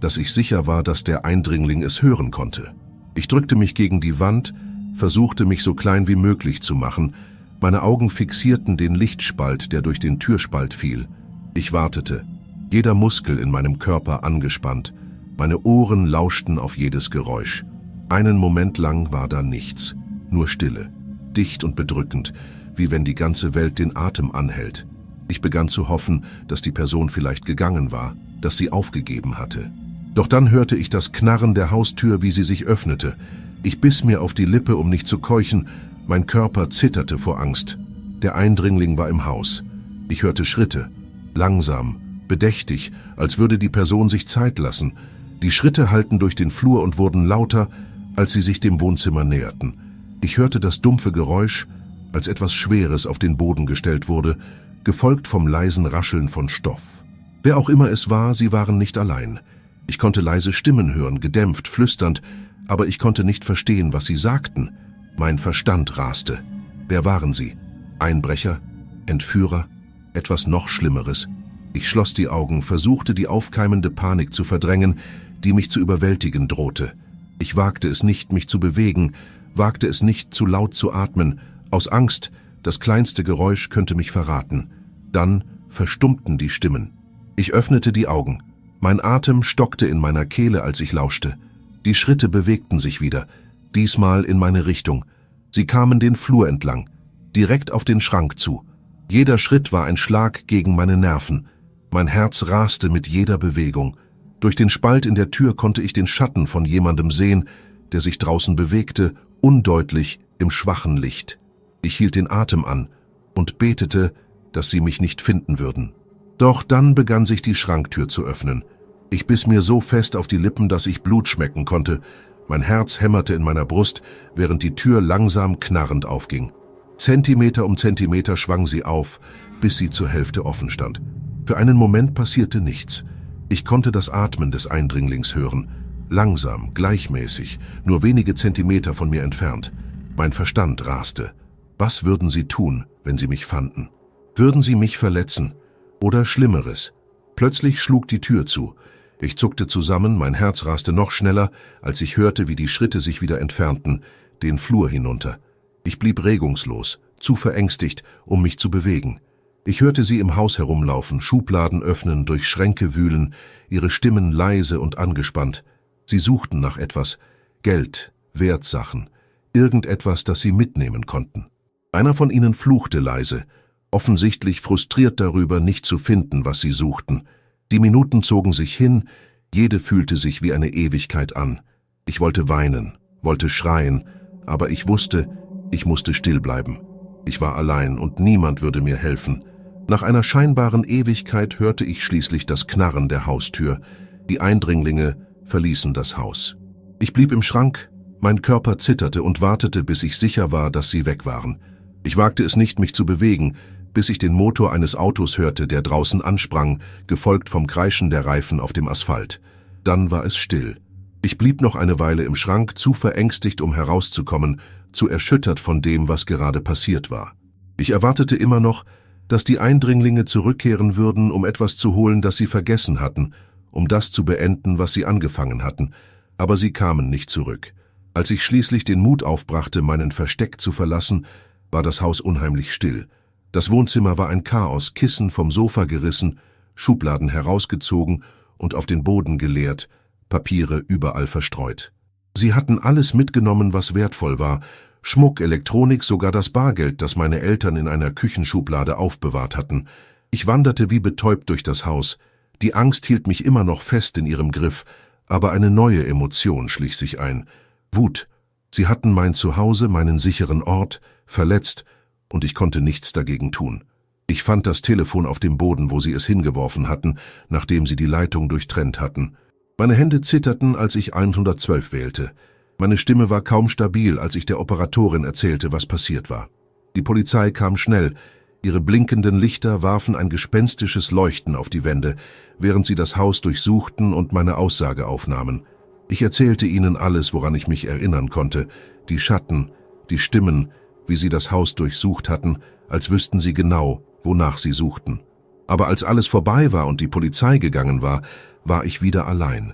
dass ich sicher war, dass der Eindringling es hören konnte. Ich drückte mich gegen die Wand, versuchte mich so klein wie möglich zu machen. Meine Augen fixierten den Lichtspalt, der durch den Türspalt fiel. Ich wartete, jeder Muskel in meinem Körper angespannt. Meine Ohren lauschten auf jedes Geräusch. Einen Moment lang war da nichts, nur Stille, dicht und bedrückend, wie wenn die ganze Welt den Atem anhält. Ich begann zu hoffen, dass die Person vielleicht gegangen war, dass sie aufgegeben hatte. Doch dann hörte ich das Knarren der Haustür, wie sie sich öffnete. Ich biss mir auf die Lippe, um nicht zu keuchen. Mein Körper zitterte vor Angst. Der Eindringling war im Haus. Ich hörte Schritte, langsam, bedächtig, als würde die Person sich Zeit lassen. Die Schritte hallten durch den Flur und wurden lauter, als sie sich dem Wohnzimmer näherten. Ich hörte das dumpfe Geräusch, als etwas Schweres auf den Boden gestellt wurde, gefolgt vom leisen Rascheln von Stoff. Wer auch immer es war, sie waren nicht allein. Ich konnte leise Stimmen hören, gedämpft, flüsternd, aber ich konnte nicht verstehen, was sie sagten. Mein Verstand raste. Wer waren sie? Einbrecher? Entführer? Etwas noch Schlimmeres? Ich schloss die Augen, versuchte die aufkeimende Panik zu verdrängen, die mich zu überwältigen drohte. Ich wagte es nicht, mich zu bewegen, wagte es nicht, zu laut zu atmen, aus Angst, das kleinste Geräusch könnte mich verraten. Dann verstummten die Stimmen. Ich öffnete die Augen. Mein Atem stockte in meiner Kehle, als ich lauschte. Die Schritte bewegten sich wieder, diesmal in meine Richtung. Sie kamen den Flur entlang, direkt auf den Schrank zu. Jeder Schritt war ein Schlag gegen meine Nerven. Mein Herz raste mit jeder Bewegung. Durch den Spalt in der Tür konnte ich den Schatten von jemandem sehen, der sich draußen bewegte, undeutlich im schwachen Licht. Ich hielt den Atem an und betete, dass sie mich nicht finden würden. Doch dann begann sich die Schranktür zu öffnen. Ich biss mir so fest auf die Lippen, dass ich Blut schmecken konnte. Mein Herz hämmerte in meiner Brust, während die Tür langsam knarrend aufging. Zentimeter um Zentimeter schwang sie auf, bis sie zur Hälfte offen stand. Für einen Moment passierte nichts. Ich konnte das Atmen des Eindringlings hören. Langsam, gleichmäßig, nur wenige Zentimeter von mir entfernt. Mein Verstand raste. Was würden sie tun, wenn sie mich fanden? Würden sie mich verletzen? Oder Schlimmeres? Plötzlich schlug die Tür zu. Ich zuckte zusammen, mein Herz raste noch schneller, als ich hörte, wie die Schritte sich wieder entfernten, den Flur hinunter. Ich blieb regungslos, zu verängstigt, um mich zu bewegen. Ich hörte sie im Haus herumlaufen, Schubladen öffnen, durch Schränke wühlen, ihre Stimmen leise und angespannt. Sie suchten nach etwas, Geld, Wertsachen, irgendetwas, das sie mitnehmen konnten. Einer von ihnen fluchte leise, offensichtlich frustriert darüber, nicht zu finden, was sie suchten. Die Minuten zogen sich hin, jede fühlte sich wie eine Ewigkeit an. Ich wollte weinen, wollte schreien, aber ich wusste, ich musste still bleiben. Ich war allein und niemand würde mir helfen. Nach einer scheinbaren Ewigkeit hörte ich schließlich das Knarren der Haustür. Die Eindringlinge verließen das Haus. Ich blieb im Schrank, mein Körper zitterte und wartete, bis ich sicher war, dass sie weg waren. Ich wagte es nicht, mich zu bewegen, bis ich den Motor eines Autos hörte, der draußen ansprang, gefolgt vom Kreischen der Reifen auf dem Asphalt. Dann war es still. Ich blieb noch eine Weile im Schrank, zu verängstigt, um herauszukommen, zu erschüttert von dem, was gerade passiert war. Ich erwartete immer noch, dass die Eindringlinge zurückkehren würden, um etwas zu holen, das sie vergessen hatten, um das zu beenden, was sie angefangen hatten, aber sie kamen nicht zurück. Als ich schließlich den Mut aufbrachte, meinen Versteck zu verlassen, war das Haus unheimlich still. Das Wohnzimmer war ein Chaos, Kissen vom Sofa gerissen, Schubladen herausgezogen und auf den Boden geleert, Papiere überall verstreut. Sie hatten alles mitgenommen, was wertvoll war, Schmuck, Elektronik, sogar das Bargeld, das meine Eltern in einer Küchenschublade aufbewahrt hatten. Ich wanderte wie betäubt durch das Haus. Die Angst hielt mich immer noch fest in ihrem Griff, aber eine neue Emotion schlich sich ein. Wut. Sie hatten mein Zuhause, meinen sicheren Ort, verletzt, und ich konnte nichts dagegen tun. Ich fand das Telefon auf dem Boden, wo sie es hingeworfen hatten, nachdem sie die Leitung durchtrennt hatten. Meine Hände zitterten, als ich 112 wählte. Meine Stimme war kaum stabil, als ich der Operatorin erzählte, was passiert war. Die Polizei kam schnell. Ihre blinkenden Lichter warfen ein gespenstisches Leuchten auf die Wände, während sie das Haus durchsuchten und meine Aussage aufnahmen. Ich erzählte ihnen alles, woran ich mich erinnern konnte. Die Schatten, die Stimmen, wie sie das Haus durchsucht hatten, als wüssten sie genau, wonach sie suchten. Aber als alles vorbei war und die Polizei gegangen war, war ich wieder allein.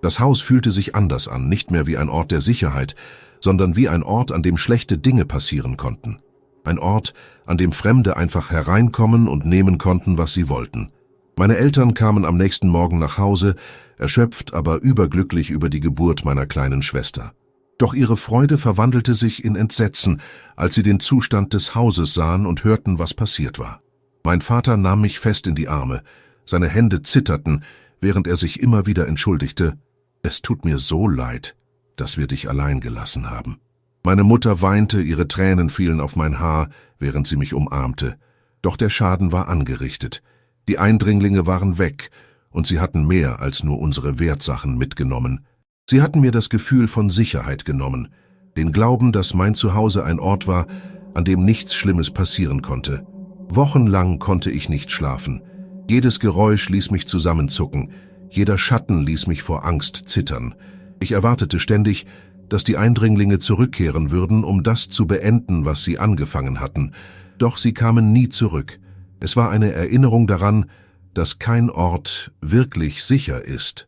Das Haus fühlte sich anders an, nicht mehr wie ein Ort der Sicherheit, sondern wie ein Ort, an dem schlechte Dinge passieren konnten. Ein Ort, an dem Fremde einfach hereinkommen und nehmen konnten, was sie wollten. Meine Eltern kamen am nächsten Morgen nach Hause, erschöpft, aber überglücklich über die Geburt meiner kleinen Schwester. Doch ihre Freude verwandelte sich in Entsetzen, als sie den Zustand des Hauses sahen und hörten, was passiert war. Mein Vater nahm mich fest in die Arme. Seine Hände zitterten, während er sich immer wieder entschuldigte: »Es tut mir so leid, dass wir dich allein gelassen haben.« Meine Mutter weinte, ihre Tränen fielen auf mein Haar, während sie mich umarmte. Doch der Schaden war angerichtet. Die Eindringlinge waren weg, und sie hatten mehr als nur unsere Wertsachen mitgenommen. Sie hatten mir das Gefühl von Sicherheit genommen, den Glauben, dass mein Zuhause ein Ort war, an dem nichts Schlimmes passieren konnte. Wochenlang konnte ich nicht schlafen. Jedes Geräusch ließ mich zusammenzucken, jeder Schatten ließ mich vor Angst zittern. Ich erwartete ständig, dass die Eindringlinge zurückkehren würden, um das zu beenden, was sie angefangen hatten. Doch sie kamen nie zurück. Es war eine Erinnerung daran, dass kein Ort wirklich sicher ist.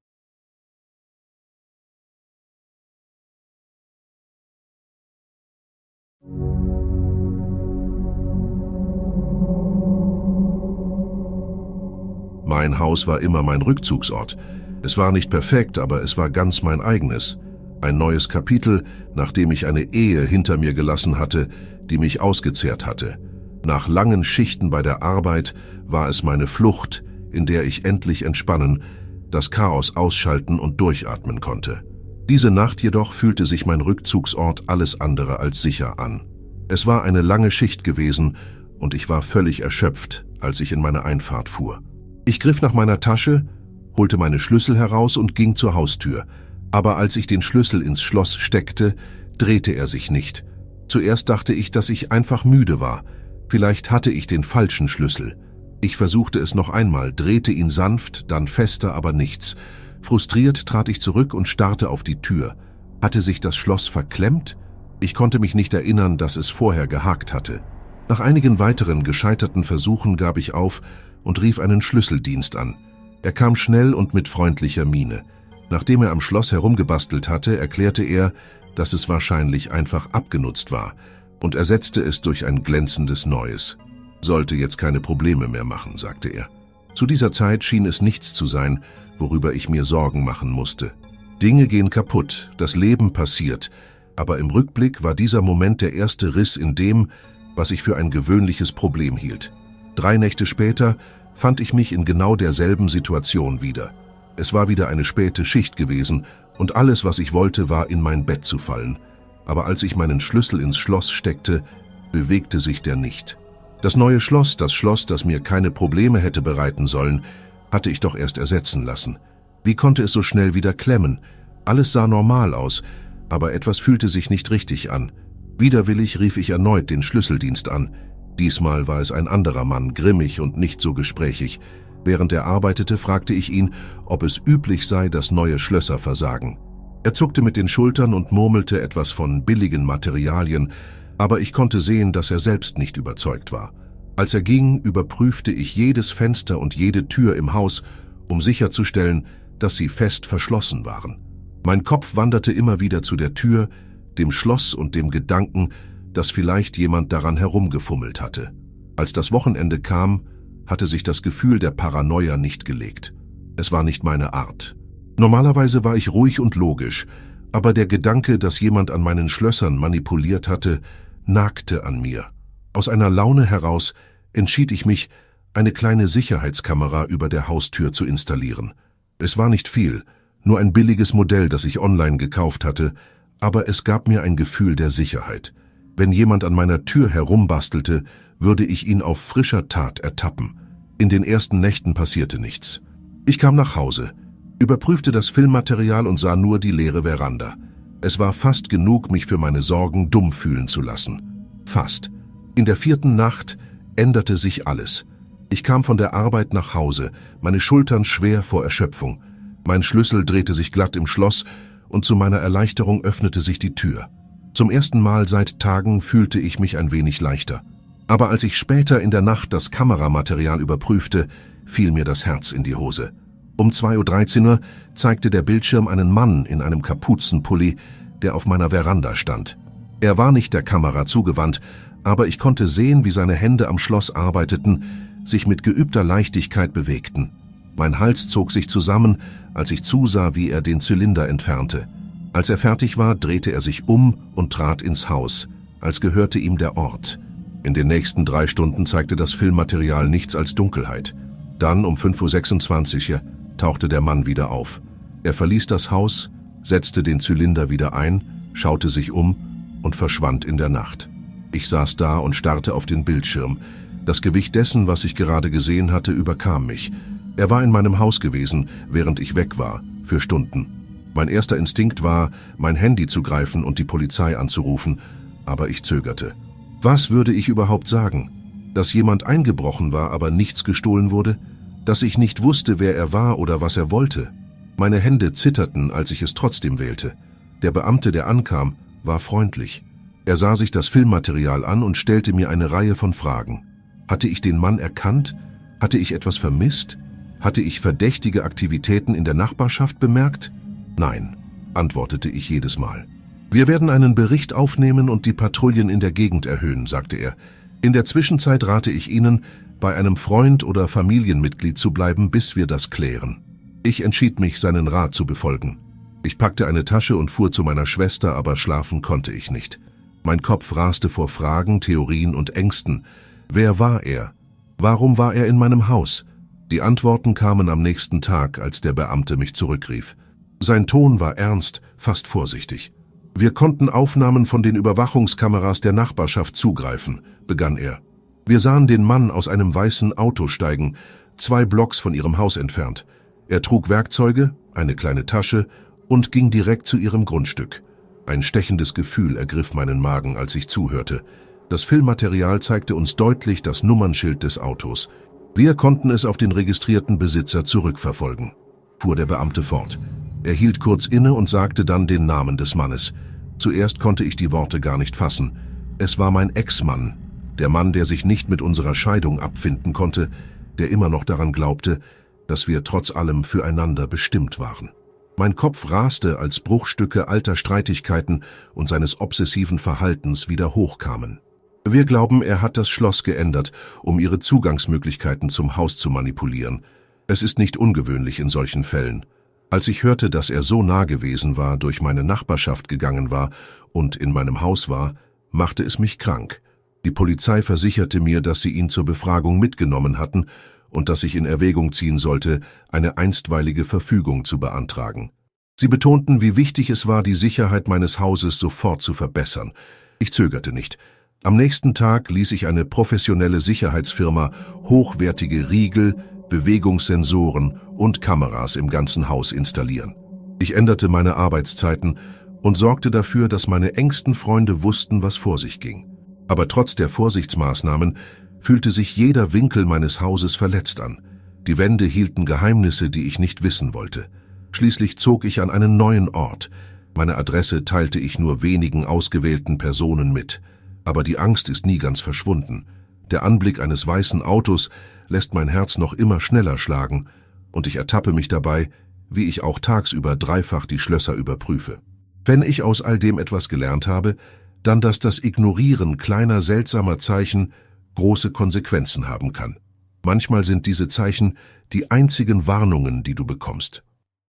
Mein Haus war immer mein Rückzugsort. Es war nicht perfekt, aber es war ganz mein eigenes. Ein neues Kapitel, nachdem ich eine Ehe hinter mir gelassen hatte, die mich ausgezehrt hatte. Nach langen Schichten bei der Arbeit war es meine Flucht, in der ich endlich entspannen, das Chaos ausschalten und durchatmen konnte. Diese Nacht jedoch fühlte sich mein Rückzugsort alles andere als sicher an. Es war eine lange Schicht gewesen und ich war völlig erschöpft, als ich in meine Einfahrt fuhr. Ich griff nach meiner Tasche, holte meine Schlüssel heraus und ging zur Haustür. Aber als ich den Schlüssel ins Schloss steckte, drehte er sich nicht. Zuerst dachte ich, dass ich einfach müde war. Vielleicht hatte ich den falschen Schlüssel. Ich versuchte es noch einmal, drehte ihn sanft, dann fester, aber nichts. Frustriert trat ich zurück und starrte auf die Tür. Hatte sich das Schloss verklemmt? Ich konnte mich nicht erinnern, dass es vorher gehakt hatte. Nach einigen weiteren gescheiterten Versuchen gab ich auf und rief einen Schlüsseldienst an. Er kam schnell und mit freundlicher Miene. Nachdem er am Schloss herumgebastelt hatte, erklärte er, dass es wahrscheinlich einfach abgenutzt war, und ersetzte es durch ein glänzendes Neues. Sollte jetzt keine Probleme mehr machen, sagte er. Zu dieser Zeit schien es nichts zu sein, worüber ich mir Sorgen machen musste. Dinge gehen kaputt, das Leben passiert, aber im Rückblick war dieser Moment der erste Riss in dem, was ich für ein gewöhnliches Problem hielt. 3 Nächte später fand ich mich in genau derselben Situation wieder. Es war wieder eine späte Schicht gewesen und alles, was ich wollte, war, in mein Bett zu fallen. Aber als ich meinen Schlüssel ins Schloss steckte, bewegte sich der nicht. Das neue Schloss, das mir keine Probleme hätte bereiten sollen, hatte ich doch erst ersetzen lassen. Wie konnte es so schnell wieder klemmen? Alles sah normal aus, aber etwas fühlte sich nicht richtig an. Widerwillig rief ich erneut den Schlüsseldienst an. Diesmal war es ein anderer Mann, grimmig und nicht so gesprächig. Während er arbeitete, fragte ich ihn, ob es üblich sei, dass neue Schlösser versagen. Er zuckte mit den Schultern und murmelte etwas von billigen Materialien, aber ich konnte sehen, dass er selbst nicht überzeugt war. Als er ging, überprüfte ich jedes Fenster und jede Tür im Haus, um sicherzustellen, dass sie fest verschlossen waren. Mein Kopf wanderte immer wieder zu der Tür, dem Schloss und dem Gedanken, dass vielleicht jemand daran herumgefummelt hatte. Als das Wochenende kam, hatte sich das Gefühl der Paranoia nicht gelegt. Es war nicht meine Art. Normalerweise war ich ruhig und logisch, aber der Gedanke, dass jemand an meinen Schlössern manipuliert hatte, nagte an mir. Aus einer Laune heraus entschied ich mich, eine kleine Sicherheitskamera über der Haustür zu installieren. Es war nicht viel, nur ein billiges Modell, das ich online gekauft hatte, aber es gab mir ein Gefühl der Sicherheit. Wenn jemand an meiner Tür herumbastelte, würde ich ihn auf frischer Tat ertappen. In den ersten Nächten passierte nichts. Ich kam nach Hause, überprüfte das Filmmaterial und sah nur die leere Veranda. Es war fast genug, mich für meine Sorgen dumm fühlen zu lassen. Fast. In der 4. Nacht änderte sich alles. Ich kam von der Arbeit nach Hause, meine Schultern schwer vor Erschöpfung. Mein Schlüssel drehte sich glatt im Schloss und zu meiner Erleichterung öffnete sich die Tür. Zum ersten Mal seit Tagen fühlte ich mich ein wenig leichter. Aber als ich später in der Nacht das Kameramaterial überprüfte, fiel mir das Herz in die Hose. Um 2:13 Uhr zeigte der Bildschirm einen Mann in einem Kapuzenpulli, der auf meiner Veranda stand. Er war nicht der Kamera zugewandt, aber ich konnte sehen, wie seine Hände am Schloss arbeiteten, sich mit geübter Leichtigkeit bewegten. Mein Hals zog sich zusammen, als ich zusah, wie er den Zylinder entfernte. Als er fertig war, drehte er sich um und trat ins Haus, als gehörte ihm der Ort. In den nächsten 3 Stunden zeigte das Filmmaterial nichts als Dunkelheit. Dann um 5:26 Uhr tauchte der Mann wieder auf. Er verließ das Haus, setzte den Zylinder wieder ein, schaute sich um und verschwand in der Nacht. Ich saß da und starrte auf den Bildschirm. Das Gewicht dessen, was ich gerade gesehen hatte, überkam mich. Er war in meinem Haus gewesen, während ich weg war, für Stunden. Mein erster Instinkt war, mein Handy zu greifen und die Polizei anzurufen, aber ich zögerte. Was würde ich überhaupt sagen? Dass jemand eingebrochen war, aber nichts gestohlen wurde? Dass ich nicht wusste, wer er war oder was er wollte? Meine Hände zitterten, als ich es trotzdem wählte. Der Beamte, der ankam, war freundlich. Er sah sich das Filmmaterial an und stellte mir eine Reihe von Fragen. Hatte ich den Mann erkannt? Hatte ich etwas vermisst? Hatte ich verdächtige Aktivitäten in der Nachbarschaft bemerkt? Nein, antwortete ich jedes Mal. Wir werden einen Bericht aufnehmen und die Patrouillen in der Gegend erhöhen, sagte er. In der Zwischenzeit rate ich Ihnen, bei einem Freund oder Familienmitglied zu bleiben, bis wir das klären. Ich entschied mich, seinen Rat zu befolgen. Ich packte eine Tasche und fuhr zu meiner Schwester, aber schlafen konnte ich nicht. Mein Kopf raste vor Fragen, Theorien und Ängsten. Wer war er? Warum war er in meinem Haus? Die Antworten kamen am nächsten Tag, als der Beamte mich zurückrief. Sein Ton war ernst, fast vorsichtig. Wir konnten Aufnahmen von den Überwachungskameras der Nachbarschaft zugreifen, begann er. Wir sahen den Mann aus einem weißen Auto steigen, 2 Blocks von ihrem Haus entfernt. Er trug Werkzeuge, eine kleine Tasche und ging direkt zu ihrem Grundstück. Ein stechendes Gefühl ergriff meinen Magen, als ich zuhörte. Das Filmmaterial zeigte uns deutlich das Nummernschild des Autos. Wir konnten es auf den registrierten Besitzer zurückverfolgen, fuhr der Beamte fort. Er hielt kurz inne und sagte dann den Namen des Mannes. Zuerst konnte ich die Worte gar nicht fassen. Es war mein Ex-Mann, der Mann, der sich nicht mit unserer Scheidung abfinden konnte, der immer noch daran glaubte, dass wir trotz allem füreinander bestimmt waren. Mein Kopf raste, als Bruchstücke alter Streitigkeiten und seines obsessiven Verhaltens wieder hochkamen. Wir glauben, er hat das Schloss geändert, um ihre Zugangsmöglichkeiten zum Haus zu manipulieren. Es ist nicht ungewöhnlich in solchen Fällen. Als ich hörte, dass er so nah gewesen war, durch meine Nachbarschaft gegangen war und in meinem Haus war, machte es mich krank. Die Polizei versicherte mir, dass sie ihn zur Befragung mitgenommen hatten und dass ich in Erwägung ziehen sollte, eine einstweilige Verfügung zu beantragen. Sie betonten, wie wichtig es war, die Sicherheit meines Hauses sofort zu verbessern. Ich zögerte nicht. Am nächsten Tag ließ ich eine professionelle Sicherheitsfirma hochwertige Riegel, Bewegungssensoren und Kameras im ganzen Haus installieren. Ich änderte meine Arbeitszeiten und sorgte dafür, dass meine engsten Freunde wussten, was vor sich ging. Aber trotz der Vorsichtsmaßnahmen fühlte sich jeder Winkel meines Hauses verletzt an. Die Wände hielten Geheimnisse, die ich nicht wissen wollte. Schließlich zog ich an einen neuen Ort. Meine Adresse teilte ich nur wenigen ausgewählten Personen mit. Aber die Angst ist nie ganz verschwunden. Der Anblick eines weißen Autos lässt mein Herz noch immer schneller schlagen und ich ertappe mich dabei, wie ich auch tagsüber dreifach die Schlösser überprüfe. Wenn ich aus all dem etwas gelernt habe, dann, dass das Ignorieren kleiner seltsamer Zeichen große Konsequenzen haben kann. Manchmal sind diese Zeichen die einzigen Warnungen, die du bekommst.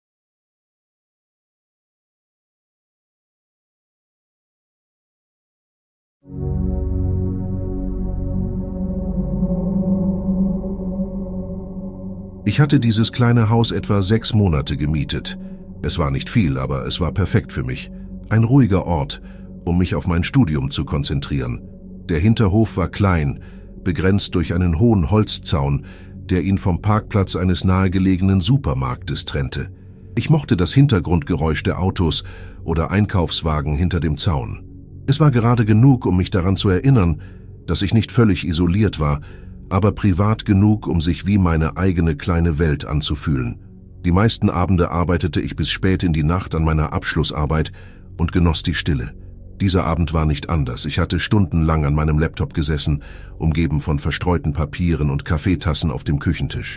Ich hatte dieses kleine Haus etwa 6 Monate gemietet. Es war nicht viel, aber es war perfekt für mich. Ein ruhiger Ort, um mich auf mein Studium zu konzentrieren. Der Hinterhof war klein, begrenzt durch einen hohen Holzzaun, der ihn vom Parkplatz eines nahegelegenen Supermarktes trennte. Ich mochte das Hintergrundgeräusch der Autos oder Einkaufswagen hinter dem Zaun. Es war gerade genug, um mich daran zu erinnern, dass ich nicht völlig isoliert war, aber privat genug, um sich wie meine eigene kleine Welt anzufühlen. Die meisten Abende arbeitete ich bis spät in die Nacht an meiner Abschlussarbeit und genoss die Stille. Dieser Abend war nicht anders. Ich hatte stundenlang an meinem Laptop gesessen, umgeben von verstreuten Papieren und Kaffeetassen auf dem Küchentisch.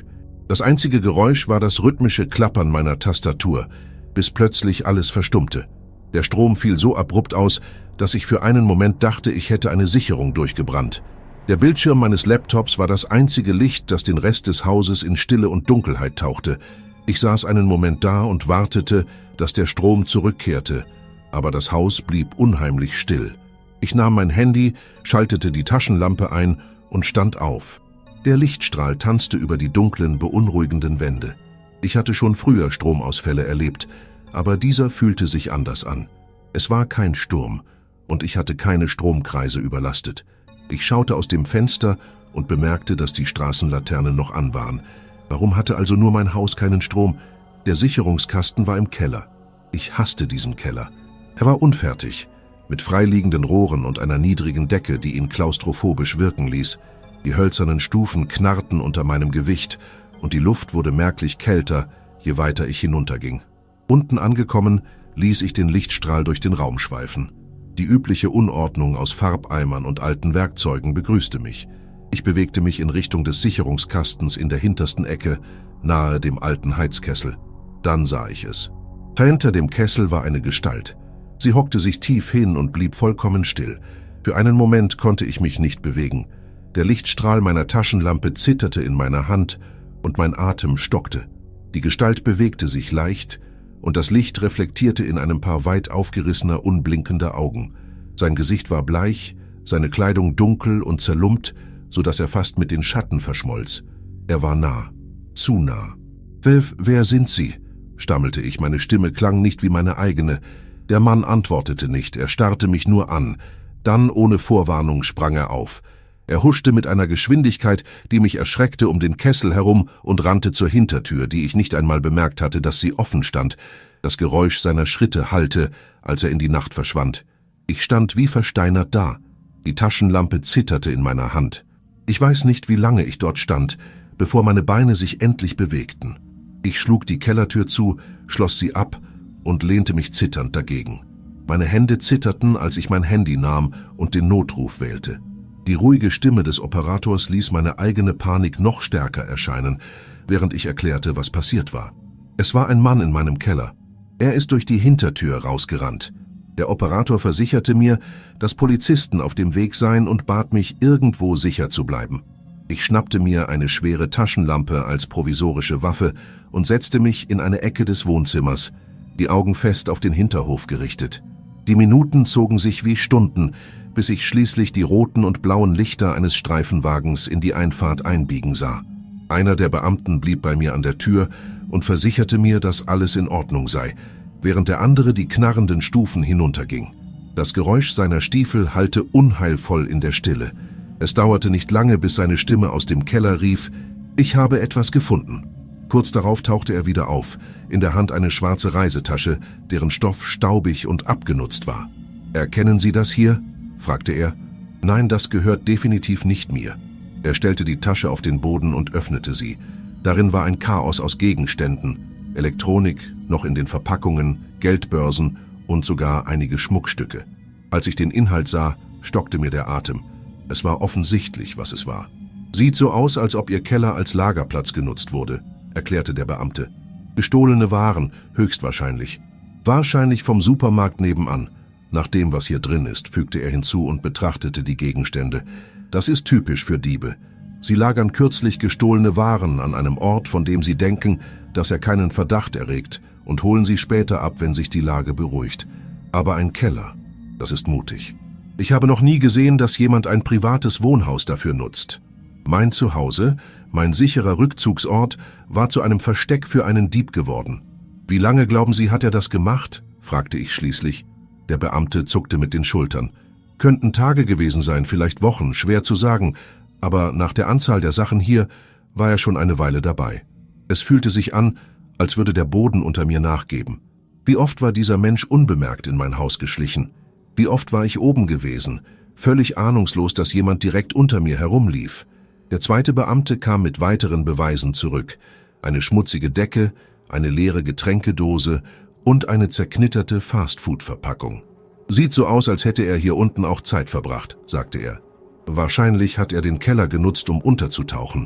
Das einzige Geräusch war das rhythmische Klappern meiner Tastatur, bis plötzlich alles verstummte. Der Strom fiel so abrupt aus, dass ich für einen Moment dachte, ich hätte eine Sicherung durchgebrannt. Der Bildschirm meines Laptops war das einzige Licht, das den Rest des Hauses in Stille und Dunkelheit tauchte. Ich saß einen Moment da und wartete, dass der Strom zurückkehrte, aber das Haus blieb unheimlich still. Ich nahm mein Handy, schaltete die Taschenlampe ein und stand auf. Der Lichtstrahl tanzte über die dunklen, beunruhigenden Wände. Ich hatte schon früher Stromausfälle erlebt, aber dieser fühlte sich anders an. Es war kein Sturm und ich hatte keine Stromkreise überlastet. Ich schaute aus dem Fenster und bemerkte, dass die Straßenlaternen noch an waren. Warum hatte also nur mein Haus keinen Strom? Der Sicherungskasten war im Keller. Ich hasste diesen Keller. Er war unfertig, mit freiliegenden Rohren und einer niedrigen Decke, die ihn klaustrophobisch wirken ließ. Die hölzernen Stufen knarrten unter meinem Gewicht und die Luft wurde merklich kälter, je weiter ich hinunterging. Unten angekommen, ließ ich den Lichtstrahl durch den Raum schweifen. Die übliche Unordnung aus Farbeimern und alten Werkzeugen begrüßte mich. Ich bewegte mich in Richtung des Sicherungskastens in der hintersten Ecke, nahe dem alten Heizkessel. Dann sah ich es. Hinter dem Kessel war eine Gestalt. Sie hockte sich tief hin und blieb vollkommen still. Für einen Moment konnte ich mich nicht bewegen. Der Lichtstrahl meiner Taschenlampe zitterte in meiner Hand und mein Atem stockte. Die Gestalt bewegte sich leicht und das Licht reflektierte in einem Paar weit aufgerissener, unblinkender Augen. Sein Gesicht war bleich, seine Kleidung dunkel und zerlumpt, so dass er fast mit den Schatten verschmolz. Er war nah, zu nah. »Wer sind Sie?« stammelte ich, meine Stimme klang nicht wie meine eigene. Der Mann antwortete nicht, er starrte mich nur an. Dann, ohne Vorwarnung, sprang er auf. Er huschte mit einer Geschwindigkeit, die mich erschreckte, um den Kessel herum und rannte zur Hintertür, die ich nicht einmal bemerkt hatte, dass sie offen stand. Das Geräusch seiner Schritte hallte, als er in die Nacht verschwand. Ich stand wie versteinert da. Die Taschenlampe zitterte in meiner Hand. Ich weiß nicht, wie lange ich dort stand, bevor meine Beine sich endlich bewegten. Ich schlug die Kellertür zu, schloss sie ab und lehnte mich zitternd dagegen. Meine Hände zitterten, als ich mein Handy nahm und den Notruf wählte. Die ruhige Stimme des Operators ließ meine eigene Panik noch stärker erscheinen, während ich erklärte, was passiert war. Es war ein Mann in meinem Keller. Er ist durch die Hintertür rausgerannt. Der Operator versicherte mir, dass Polizisten auf dem Weg seien und bat mich, irgendwo sicher zu bleiben. Ich schnappte mir eine schwere Taschenlampe als provisorische Waffe und setzte mich in eine Ecke des Wohnzimmers, die Augen fest auf den Hinterhof gerichtet. Die Minuten zogen sich wie Stunden, bis ich schließlich die roten und blauen Lichter eines Streifenwagens in die Einfahrt einbiegen sah. Einer der Beamten blieb bei mir an der Tür und versicherte mir, dass alles in Ordnung sei, während der andere die knarrenden Stufen hinunterging. Das Geräusch seiner Stiefel hallte unheilvoll in der Stille. Es dauerte nicht lange, bis seine Stimme aus dem Keller rief: »Ich habe etwas gefunden.« Kurz darauf tauchte er wieder auf, in der Hand eine schwarze Reisetasche, deren Stoff staubig und abgenutzt war. »Erkennen Sie das hier?« fragte er. »Nein, das gehört definitiv nicht mir.« Er stellte die Tasche auf den Boden und öffnete sie. Darin war ein Chaos aus Gegenständen, Elektronik, noch in den Verpackungen, Geldbörsen und sogar einige Schmuckstücke. Als ich den Inhalt sah, stockte mir der Atem. Es war offensichtlich, was es war. »Sieht so aus, als ob Ihr Keller als Lagerplatz genutzt wurde«, erklärte der Beamte. »Gestohlene Waren, höchstwahrscheinlich. Wahrscheinlich vom Supermarkt nebenan. Nach dem, was hier drin ist«, fügte er hinzu und betrachtete die Gegenstände. »Das ist typisch für Diebe. Sie lagern kürzlich gestohlene Waren an einem Ort, von dem sie denken, dass er keinen Verdacht erregt, und holen sie später ab, wenn sich die Lage beruhigt. Aber ein Keller, das ist mutig. Ich habe noch nie gesehen, dass jemand ein privates Wohnhaus dafür nutzt. Mein Zuhause, mein sicherer Rückzugsort, war zu einem Versteck für einen Dieb geworden. Wie lange, glauben Sie, hat er das gemacht?« fragte ich schließlich. Der Beamte zuckte mit den Schultern. »Könnten Tage gewesen sein, vielleicht Wochen, schwer zu sagen, aber nach der Anzahl der Sachen hier war er schon eine Weile dabei. Es fühlte sich an, als würde der Boden unter mir nachgeben. Wie oft war dieser Mensch unbemerkt in mein Haus geschlichen? Wie oft war ich oben gewesen, völlig ahnungslos, dass jemand direkt unter mir herumlief? Der zweite Beamte kam mit weiteren Beweisen zurück. Eine schmutzige Decke, eine leere Getränkedose und eine zerknitterte Fastfood-Verpackung. »Sieht so aus, als hätte er hier unten auch Zeit verbracht«, sagte er. »Wahrscheinlich hat er den Keller genutzt, um unterzutauchen.«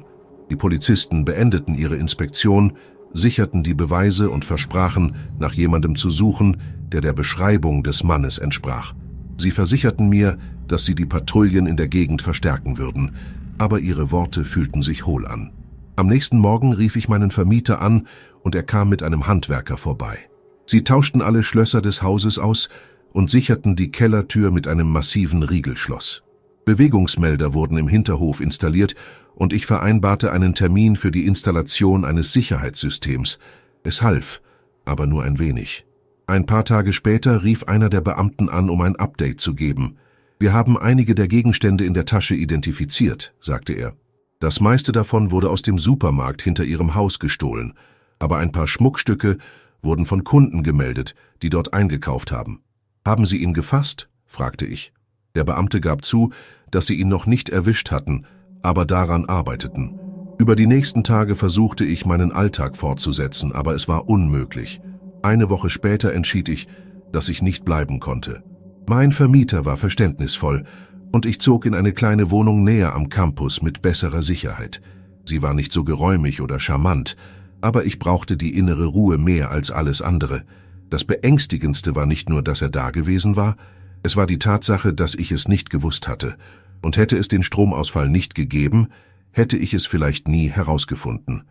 Die Polizisten beendeten ihre Inspektion, sicherten die Beweise und versprachen, nach jemandem zu suchen, der der Beschreibung des Mannes entsprach. Sie versicherten mir, dass sie die Patrouillen in der Gegend verstärken würden, aber ihre Worte fühlten sich hohl an. Am nächsten Morgen rief ich meinen Vermieter an und er kam mit einem Handwerker vorbei. Sie tauschten alle Schlösser des Hauses aus und sicherten die Kellertür mit einem massiven Riegelschloss. Bewegungsmelder wurden im Hinterhof installiert und ich vereinbarte einen Termin für die Installation eines Sicherheitssystems. Es half, aber nur ein wenig. Ein paar Tage später rief einer der Beamten an, um ein Update zu geben. »Wir haben einige der Gegenstände in der Tasche identifiziert«, sagte er. »Das meiste davon wurde aus dem Supermarkt hinter Ihrem Haus gestohlen, aber ein paar Schmuckstücke wurden von Kunden gemeldet, die dort eingekauft haben.« »Haben Sie ihn gefasst?« fragte ich. Der Beamte gab zu, dass sie ihn noch nicht erwischt hatten, aber daran arbeiteten. Über die nächsten Tage versuchte ich, meinen Alltag fortzusetzen, aber es war unmöglich. Eine Woche später entschied ich, dass ich nicht bleiben konnte. Mein Vermieter war verständnisvoll und ich zog in eine kleine Wohnung näher am Campus mit besserer Sicherheit. Sie war nicht so geräumig oder charmant, aber ich brauchte die innere Ruhe mehr als alles andere. Das Beängstigendste war nicht nur, dass er da gewesen war, es war die Tatsache, dass ich es nicht gewusst hatte. Und hätte es den Stromausfall nicht gegeben, hätte ich es vielleicht nie herausgefunden.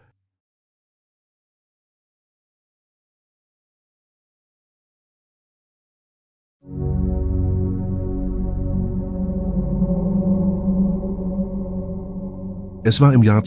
Es war im Jahr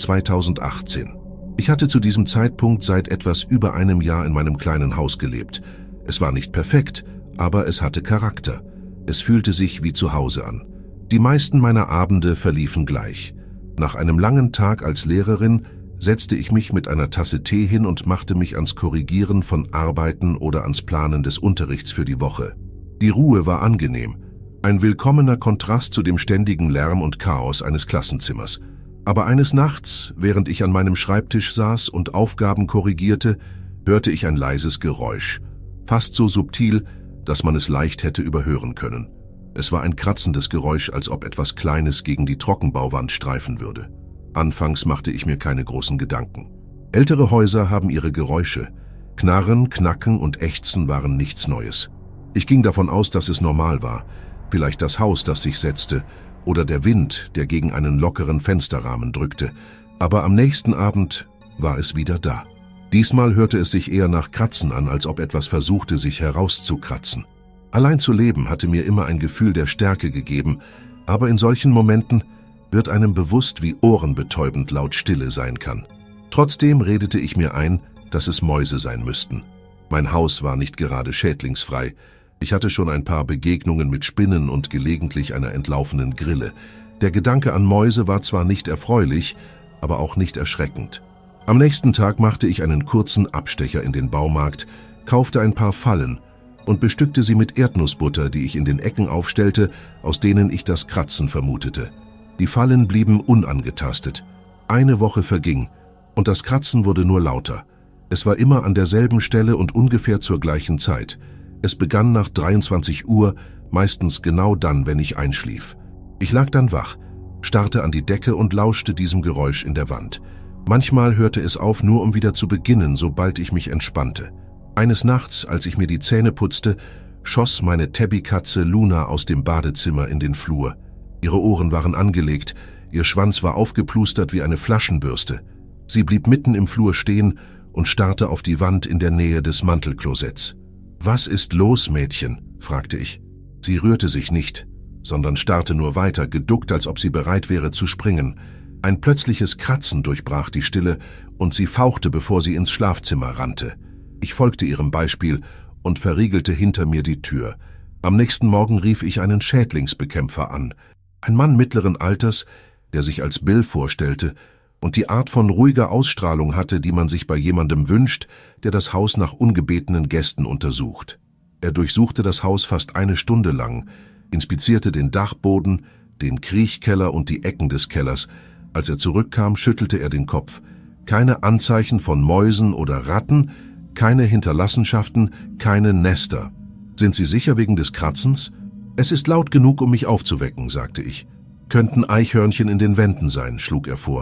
2018. Ich hatte zu diesem Zeitpunkt seit etwas über einem Jahr in meinem kleinen Haus gelebt. Es war nicht perfekt, aber es hatte Charakter. Es fühlte sich wie zu Hause an. Die meisten meiner Abende verliefen gleich. Nach einem langen Tag als Lehrerin setzte ich mich mit einer Tasse Tee hin und machte mich ans Korrigieren von Arbeiten oder ans Planen des Unterrichts für die Woche. Die Ruhe war angenehm, ein willkommener Kontrast zu dem ständigen Lärm und Chaos eines Klassenzimmers. Aber eines Nachts, während ich an meinem Schreibtisch saß und Aufgaben korrigierte, hörte ich ein leises Geräusch, fast so subtil, dass man es leicht hätte überhören können. Es war ein kratzendes Geräusch, als ob etwas Kleines gegen die Trockenbauwand streifen würde. Anfangs machte ich mir keine großen Gedanken. Ältere Häuser haben ihre Geräusche. Knarren, Knacken und Ächzen waren nichts Neues. Ich ging davon aus, dass es normal war. Vielleicht das Haus, das sich setzte, oder der Wind, der gegen einen lockeren Fensterrahmen drückte. Aber am nächsten Abend war es wieder da. Diesmal hörte es sich eher nach Kratzen an, als ob etwas versuchte, sich herauszukratzen. Allein zu leben hatte mir immer ein Gefühl der Stärke gegeben, aber in solchen Momenten wird einem bewusst, wie ohrenbetäubend laut Stille sein kann. Trotzdem redete ich mir ein, dass es Mäuse sein müssten. Mein Haus war nicht gerade schädlingsfrei. Ich hatte schon ein paar Begegnungen mit Spinnen und gelegentlich einer entlaufenen Grille. Der Gedanke an Mäuse war zwar nicht erfreulich, aber auch nicht erschreckend. Am nächsten Tag machte ich einen kurzen Abstecher in den Baumarkt, kaufte ein paar Fallen und bestückte sie mit Erdnussbutter, die ich in den Ecken aufstellte, aus denen ich das Kratzen vermutete. Die Fallen blieben unangetastet. Eine Woche verging und das Kratzen wurde nur lauter. Es war immer an derselben Stelle und ungefähr zur gleichen Zeit. Es begann nach 23 Uhr, meistens genau dann, wenn ich einschlief. Ich lag dann wach, starrte an die Decke und lauschte diesem Geräusch in der Wand. Manchmal hörte es auf, nur um wieder zu beginnen, sobald ich mich entspannte. Eines Nachts, als ich mir die Zähne putzte, schoss meine Tabby-Katze Luna aus dem Badezimmer in den Flur. Ihre Ohren waren angelegt, ihr Schwanz war aufgeplustert wie eine Flaschenbürste. Sie blieb mitten im Flur stehen und starrte auf die Wand in der Nähe des Mantelklosetts. »Was ist los, Mädchen?« fragte ich. Sie rührte sich nicht, sondern starrte nur weiter, geduckt, als ob sie bereit wäre zu springen. Ein plötzliches Kratzen durchbrach die Stille und sie fauchte, bevor sie ins Schlafzimmer rannte. Ich folgte ihrem Beispiel und verriegelte hinter mir die Tür. Am nächsten Morgen rief ich einen Schädlingsbekämpfer an. Ein Mann mittleren Alters, der sich als Bill vorstellte und die Art von ruhiger Ausstrahlung hatte, die man sich bei jemandem wünscht, der das Haus nach ungebetenen Gästen untersucht. Er durchsuchte das Haus fast eine Stunde lang, inspizierte den Dachboden, den Kriechkeller und die Ecken des Kellers. Als er zurückkam, schüttelte er den Kopf. Keine Anzeichen von Mäusen oder Ratten, keine Hinterlassenschaften, keine Nester. »Sind Sie sicher wegen des Kratzens?« »Es ist laut genug, um mich aufzuwecken«, sagte ich. »Könnten Eichhörnchen in den Wänden sein«, schlug er vor.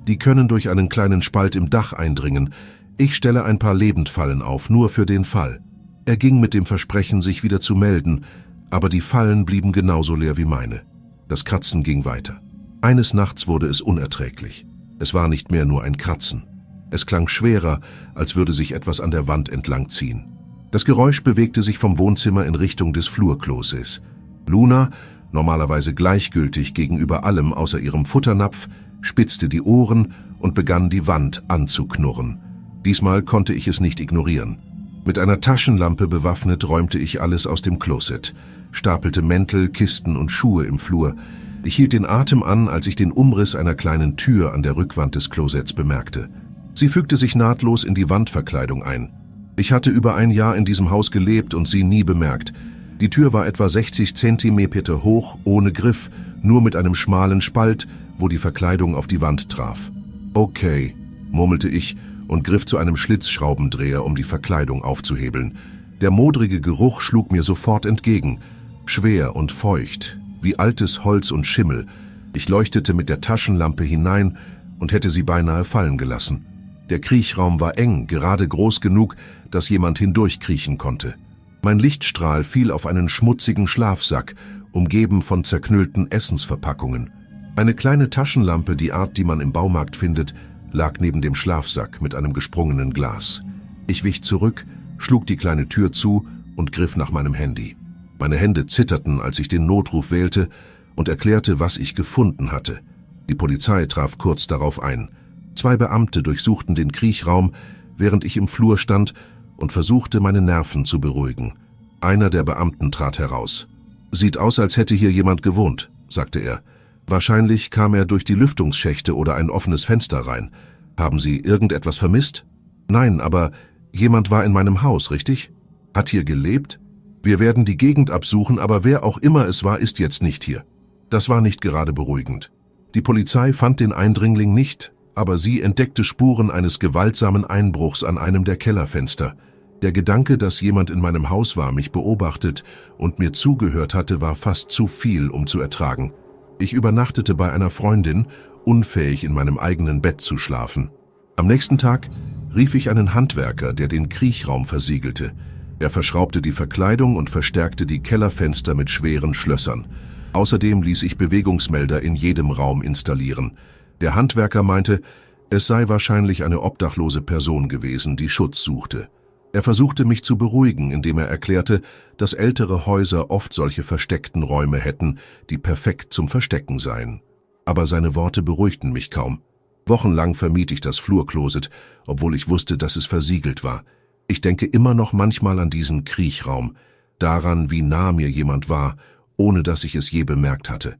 Die können durch einen kleinen Spalt im Dach eindringen. Ich stelle ein paar Lebendfallen auf, nur für den Fall. Er ging mit dem Versprechen, sich wieder zu melden, aber die Fallen blieben genauso leer wie meine. Das Kratzen ging weiter. Eines Nachts wurde es unerträglich. Es war nicht mehr nur ein Kratzen. Es klang schwerer, als würde sich etwas an der Wand entlang ziehen. Das Geräusch bewegte sich vom Wohnzimmer in Richtung des Flurkloses. Luna, normalerweise gleichgültig gegenüber allem außer ihrem Futternapf, spitzte die Ohren und begann die Wand anzuknurren. Diesmal konnte ich es nicht ignorieren. Mit einer Taschenlampe bewaffnet räumte ich alles aus dem Closet, stapelte Mäntel, Kisten und Schuhe im Flur. Ich hielt den Atem an, als ich den Umriss einer kleinen Tür an der Rückwand des Closets bemerkte. Sie fügte sich nahtlos in die Wandverkleidung ein. Ich hatte über ein Jahr in diesem Haus gelebt und sie nie bemerkt. Die Tür war etwa 60 Zentimeter hoch, ohne Griff, nur mit einem schmalen Spalt, wo die Verkleidung auf die Wand traf. Okay, murmelte ich und griff zu einem Schlitzschraubendreher, um die Verkleidung aufzuhebeln. Der modrige Geruch schlug mir sofort entgegen. Schwer und feucht, wie altes Holz und Schimmel. Ich leuchtete mit der Taschenlampe hinein und hätte sie beinahe fallen gelassen. Der Kriechraum war eng, gerade groß genug, dass jemand hindurchkriechen konnte. Mein Lichtstrahl fiel auf einen schmutzigen Schlafsack, umgeben von zerknüllten Essensverpackungen. Eine kleine Taschenlampe, die Art, die man im Baumarkt findet, lag neben dem Schlafsack mit einem gesprungenen Glas. Ich wich zurück, schlug die kleine Tür zu und griff nach meinem Handy. Meine Hände zitterten, als ich den Notruf wählte und erklärte, was ich gefunden hatte. Die Polizei traf kurz darauf ein. 2 Beamte durchsuchten den Kriechraum, während ich im Flur stand und versuchte, meine Nerven zu beruhigen. Einer der Beamten trat heraus. »Sieht aus, als hätte hier jemand gewohnt«, sagte er. »Wahrscheinlich kam er durch die Lüftungsschächte oder ein offenes Fenster rein. Haben Sie irgendetwas vermisst?« »Nein, aber jemand war in meinem Haus, richtig? Hat hier gelebt? Wir werden die Gegend absuchen, aber wer auch immer es war, ist jetzt nicht hier.« Das war nicht gerade beruhigend. Die Polizei fand den Eindringling nicht, aber sie entdeckte Spuren eines gewaltsamen Einbruchs an einem der Kellerfenster. Der Gedanke, dass jemand in meinem Haus war, mich beobachtet und mir zugehört hatte, war fast zu viel, um zu ertragen. Ich übernachtete bei einer Freundin, unfähig in meinem eigenen Bett zu schlafen. Am nächsten Tag rief ich einen Handwerker, der den Kriechraum versiegelte. Er verschraubte die Verkleidung und verstärkte die Kellerfenster mit schweren Schlössern. Außerdem ließ ich Bewegungsmelder in jedem Raum installieren. Der Handwerker meinte, es sei wahrscheinlich eine obdachlose Person gewesen, die Schutz suchte. Er versuchte mich zu beruhigen, indem er erklärte, dass ältere Häuser oft solche versteckten Räume hätten, die perfekt zum Verstecken seien. Aber seine Worte beruhigten mich kaum. Wochenlang vermied ich das Flurcloset, obwohl ich wusste, dass es versiegelt war. Ich denke immer noch manchmal an diesen Kriechraum, daran, wie nah mir jemand war, ohne dass ich es je bemerkt hatte.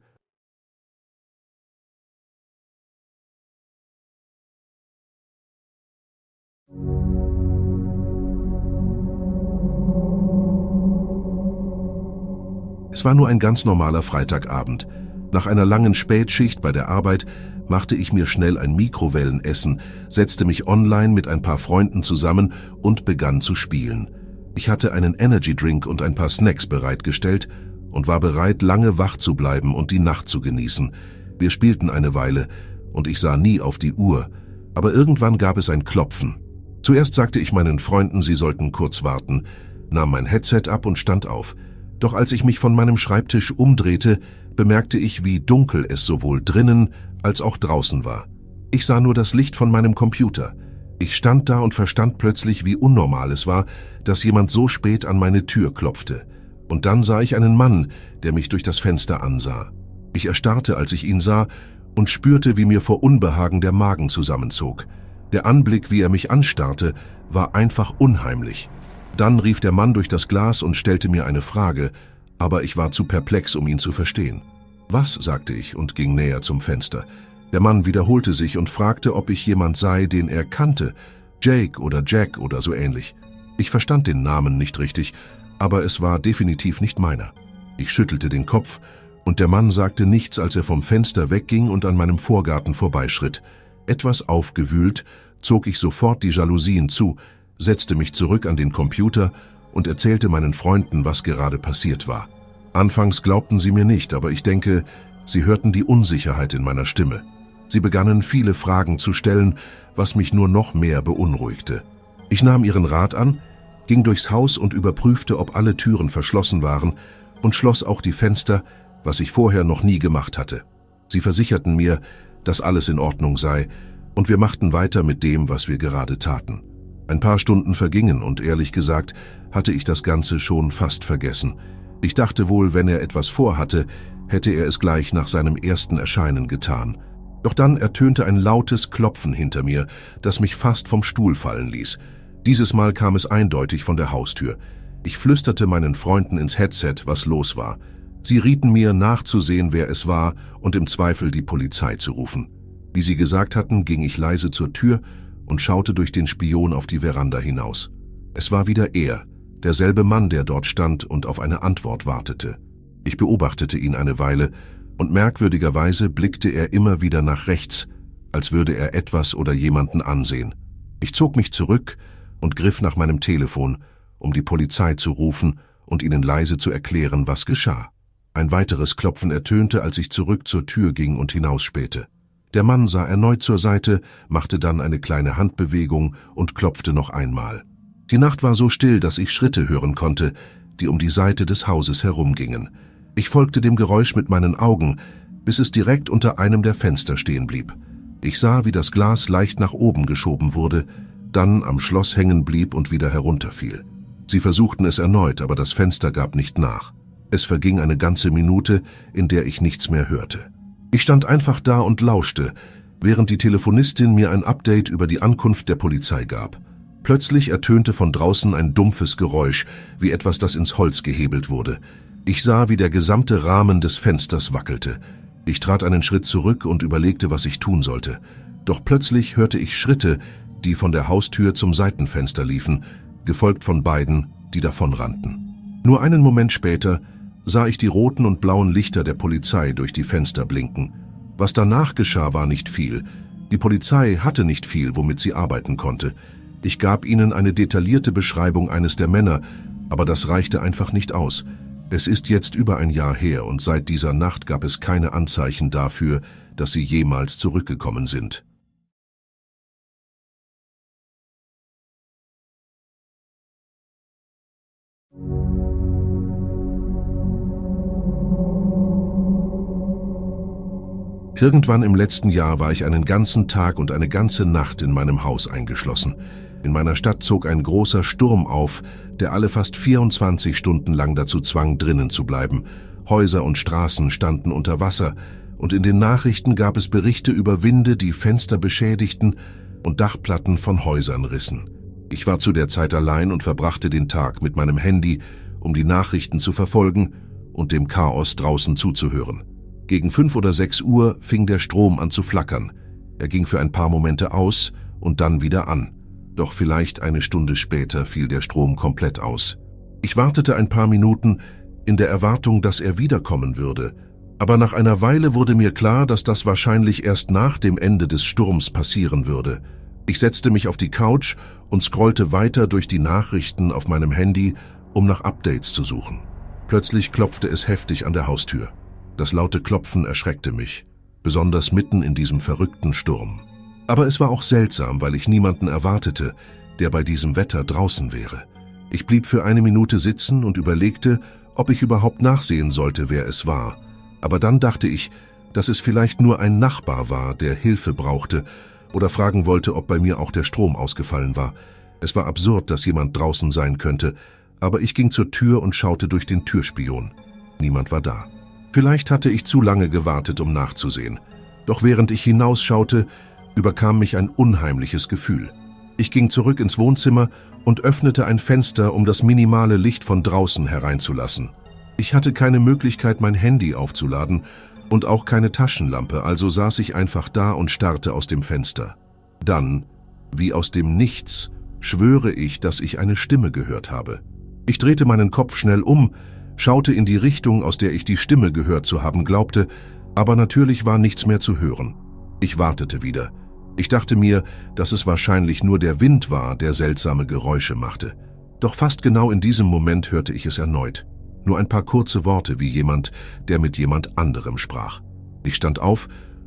Es war nur ein ganz normaler Freitagabend. Nach einer langen Spätschicht bei der Arbeit machte ich mir schnell ein Mikrowellenessen, setzte mich online mit ein paar Freunden zusammen und begann zu spielen. Ich hatte einen Energy-Drink und ein paar Snacks bereitgestellt und war bereit, lange wach zu bleiben und die Nacht zu genießen. Wir spielten eine Weile und ich sah nie auf die Uhr, aber irgendwann gab es ein Klopfen. Zuerst sagte ich meinen Freunden, sie sollten kurz warten, nahm mein Headset ab und stand auf. Doch als ich mich von meinem Schreibtisch umdrehte, bemerkte ich, wie dunkel es sowohl drinnen als auch draußen war. Ich sah nur das Licht von meinem Computer. Ich stand da und verstand plötzlich, wie unnormal es war, dass jemand so spät an meine Tür klopfte. Und dann sah ich einen Mann, der mich durch das Fenster ansah. Ich erstarrte, als ich ihn sah, und spürte, wie mir vor Unbehagen der Magen zusammenzog. Der Anblick, wie er mich anstarrte, war einfach unheimlich. Dann rief der Mann durch das Glas und stellte mir eine Frage, aber ich war zu perplex, um ihn zu verstehen. »Was?« sagte ich und ging näher zum Fenster. Der Mann wiederholte sich und fragte, ob ich jemand sei, den er kannte, Jake oder Jack oder so ähnlich. Ich verstand den Namen nicht richtig, aber es war definitiv nicht meiner. Ich schüttelte den Kopf und der Mann sagte nichts, als er vom Fenster wegging und an meinem Vorgarten vorbeischritt. Etwas aufgewühlt zog ich sofort die Jalousien zu, setzte mich zurück an den Computer und erzählte meinen Freunden, was gerade passiert war. Anfangs glaubten sie mir nicht, aber ich denke, sie hörten die Unsicherheit in meiner Stimme. Sie begannen viele Fragen zu stellen, was mich nur noch mehr beunruhigte. Ich nahm ihren Rat an, ging durchs Haus und überprüfte, ob alle Türen verschlossen waren und schloss auch die Fenster, was ich vorher noch nie gemacht hatte. Sie versicherten mir, dass alles in Ordnung sei, und wir machten weiter mit dem, was wir gerade taten. Ein paar Stunden vergingen und ehrlich gesagt hatte ich das Ganze schon fast vergessen. Ich dachte wohl, wenn er etwas vorhatte, hätte er es gleich nach seinem ersten Erscheinen getan. Doch dann ertönte ein lautes Klopfen hinter mir, das mich fast vom Stuhl fallen ließ. Dieses Mal kam es eindeutig von der Haustür. Ich flüsterte meinen Freunden ins Headset, was los war. Sie rieten mir, nachzusehen, wer es war und im Zweifel die Polizei zu rufen. Wie sie gesagt hatten, ging ich leise zur Tür und schaute durch den Spion auf die Veranda hinaus. Es war wieder er, derselbe Mann, der dort stand und auf eine Antwort wartete. Ich beobachtete ihn eine Weile, und merkwürdigerweise blickte er immer wieder nach rechts, als würde er etwas oder jemanden ansehen. Ich zog mich zurück und griff nach meinem Telefon, um die Polizei zu rufen und ihnen leise zu erklären, was geschah. Ein weiteres Klopfen ertönte, als ich zurück zur Tür ging und hinausspähte. Der Mann sah erneut zur Seite, machte dann eine kleine Handbewegung und klopfte noch einmal. Die Nacht war so still, dass ich Schritte hören konnte, die um die Seite des Hauses herumgingen. Ich folgte dem Geräusch mit meinen Augen, bis es direkt unter einem der Fenster stehen blieb. Ich sah, wie das Glas leicht nach oben geschoben wurde, dann am Schloss hängen blieb und wieder herunterfiel. Sie versuchten es erneut, aber das Fenster gab nicht nach. Es verging eine ganze Minute, in der ich nichts mehr hörte. Ich stand einfach da und lauschte, während die Telefonistin mir ein Update über die Ankunft der Polizei gab. Plötzlich ertönte von draußen ein dumpfes Geräusch, wie etwas, das ins Holz gehebelt wurde. Ich sah, wie der gesamte Rahmen des Fensters wackelte. Ich trat einen Schritt zurück und überlegte, was ich tun sollte. Doch plötzlich hörte ich Schritte, die von der Haustür zum Seitenfenster liefen, gefolgt von beiden, die davonrannten. Nur einen Moment später sah ich die roten und blauen Lichter der Polizei durch die Fenster blinken. Was danach geschah, war nicht viel. Die Polizei hatte nicht viel, womit sie arbeiten konnte. Ich gab ihnen eine detaillierte Beschreibung eines der Männer, aber das reichte einfach nicht aus. Es ist jetzt über ein Jahr her und seit dieser Nacht gab es keine Anzeichen dafür, dass sie jemals zurückgekommen sind. Irgendwann im letzten Jahr war ich einen ganzen Tag und eine ganze Nacht in meinem Haus eingeschlossen. In meiner Stadt zog ein großer Sturm auf, der alle fast 24 Stunden lang dazu zwang, drinnen zu bleiben. Häuser und Straßen standen unter Wasser, und in den Nachrichten gab es Berichte über Winde, die Fenster beschädigten und Dachplatten von Häusern rissen. Ich war zu der Zeit allein und verbrachte den Tag mit meinem Handy, um die Nachrichten zu verfolgen und dem Chaos draußen zuzuhören. Gegen 5 oder 6 Uhr fing der Strom an zu flackern. Er ging für ein paar Momente aus und dann wieder an. Doch vielleicht eine Stunde später fiel der Strom komplett aus. Ich wartete ein paar Minuten in der Erwartung, dass er wiederkommen würde. Aber nach einer Weile wurde mir klar, dass das wahrscheinlich erst nach dem Ende des Sturms passieren würde. Ich setzte mich auf die Couch und scrollte weiter durch die Nachrichten auf meinem Handy, um nach Updates zu suchen. Plötzlich klopfte es heftig an der Haustür. Das laute Klopfen erschreckte mich, besonders mitten in diesem verrückten Sturm. Aber es war auch seltsam, weil ich niemanden erwartete, der bei diesem Wetter draußen wäre. Ich blieb für eine Minute sitzen und überlegte, ob ich überhaupt nachsehen sollte, wer es war. Aber dann dachte ich, dass es vielleicht nur ein Nachbar war, der Hilfe brauchte oder fragen wollte, ob bei mir auch der Strom ausgefallen war. Es war absurd, dass jemand draußen sein könnte, aber ich ging zur Tür und schaute durch den Türspion. Niemand war da. Vielleicht hatte ich zu lange gewartet, um nachzusehen. Doch während ich hinausschaute, überkam mich ein unheimliches Gefühl. Ich ging zurück ins Wohnzimmer und öffnete ein Fenster, um das minimale Licht von draußen hereinzulassen. Ich hatte keine Möglichkeit, mein Handy aufzuladen und auch keine Taschenlampe, also saß ich einfach da und starrte aus dem Fenster. Dann, wie aus dem Nichts, schwöre ich, dass ich eine Stimme gehört habe. Ich drehte meinen Kopf schnell um, schaute in die Richtung, aus der ich die Stimme gehört zu haben glaubte, aber natürlich war nichts mehr zu hören. Ich wartete wieder. Ich dachte mir, dass es wahrscheinlich nur der Wind war, der seltsame Geräusche machte. Doch fast genau in diesem Moment hörte ich es erneut. Nur ein paar kurze Worte wie jemand, der mit jemand anderem sprach. Ich stand auf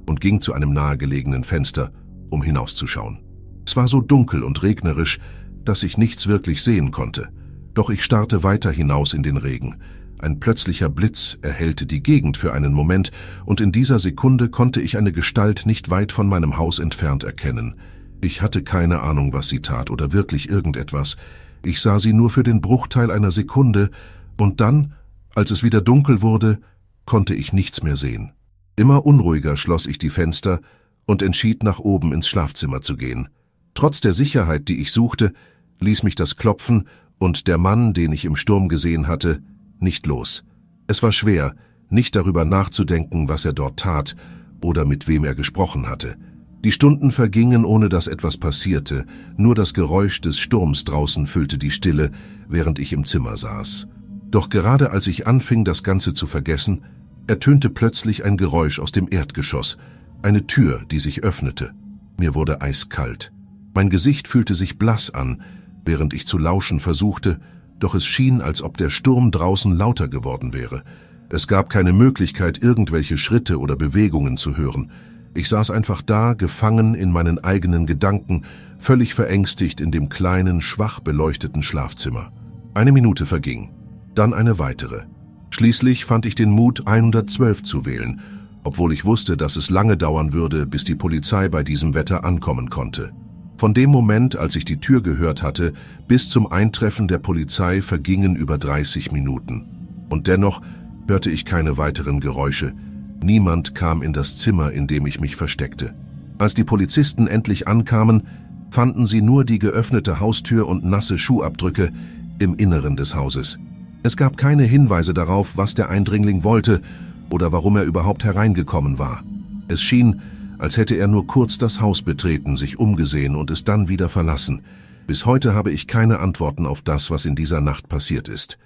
und ging zu einem nahegelegenen Fenster, um hinauszuschauen. Es war so dunkel und regnerisch, dass ich nichts wirklich sehen konnte. Doch ich starrte weiter hinaus in den Regen. Ein plötzlicher Blitz erhellte die Gegend für einen Moment, und in dieser Sekunde konnte ich eine Gestalt nicht weit von meinem Haus entfernt erkennen. Ich hatte keine Ahnung, was sie tat oder wirklich irgendetwas. Ich sah sie nur für den Bruchteil einer Sekunde, und dann, als es wieder dunkel wurde, konnte ich nichts mehr sehen. Immer unruhiger schloss ich die Fenster und entschied, nach oben ins Schlafzimmer zu gehen. Trotz der Sicherheit, die ich suchte, ließ mich das Klopfen und der Mann, den ich im Sturm gesehen hatte, nicht los. Es war schwer, nicht darüber nachzudenken, was er dort tat oder mit wem er gesprochen hatte. Die Stunden vergingen, ohne dass etwas passierte, nur das Geräusch des Sturms draußen füllte die Stille, während ich im Zimmer saß. Doch gerade als ich anfing, das Ganze zu vergessen, ertönte plötzlich ein Geräusch aus dem Erdgeschoss, eine Tür, die sich öffnete. Mir wurde eiskalt. Mein Gesicht fühlte sich blass an, während ich zu lauschen versuchte, doch es schien, als ob der Sturm draußen lauter geworden wäre. Es gab keine Möglichkeit, irgendwelche Schritte oder Bewegungen zu hören. Ich saß einfach da, gefangen in meinen eigenen Gedanken, völlig verängstigt in dem kleinen, schwach beleuchteten Schlafzimmer. Eine Minute verging, dann eine weitere. Schließlich fand ich den Mut, 112 zu wählen, obwohl ich wusste, dass es lange dauern würde, bis die Polizei bei diesem Wetter ankommen konnte. Von dem Moment, als ich die Tür gehört hatte, bis zum Eintreffen der Polizei vergingen über 30 Minuten. Und dennoch hörte ich keine weiteren Geräusche. Niemand kam in das Zimmer, in dem ich mich versteckte. Als die Polizisten endlich ankamen, fanden sie nur die geöffnete Haustür und nasse Schuhabdrücke im Inneren des Hauses. Es gab keine Hinweise darauf, was der Eindringling wollte oder warum er überhaupt hereingekommen war. Es schien, als hätte er nur kurz das Haus betreten, sich umgesehen und es dann wieder verlassen. Bis heute habe ich keine Antworten auf das, was in dieser Nacht passiert ist.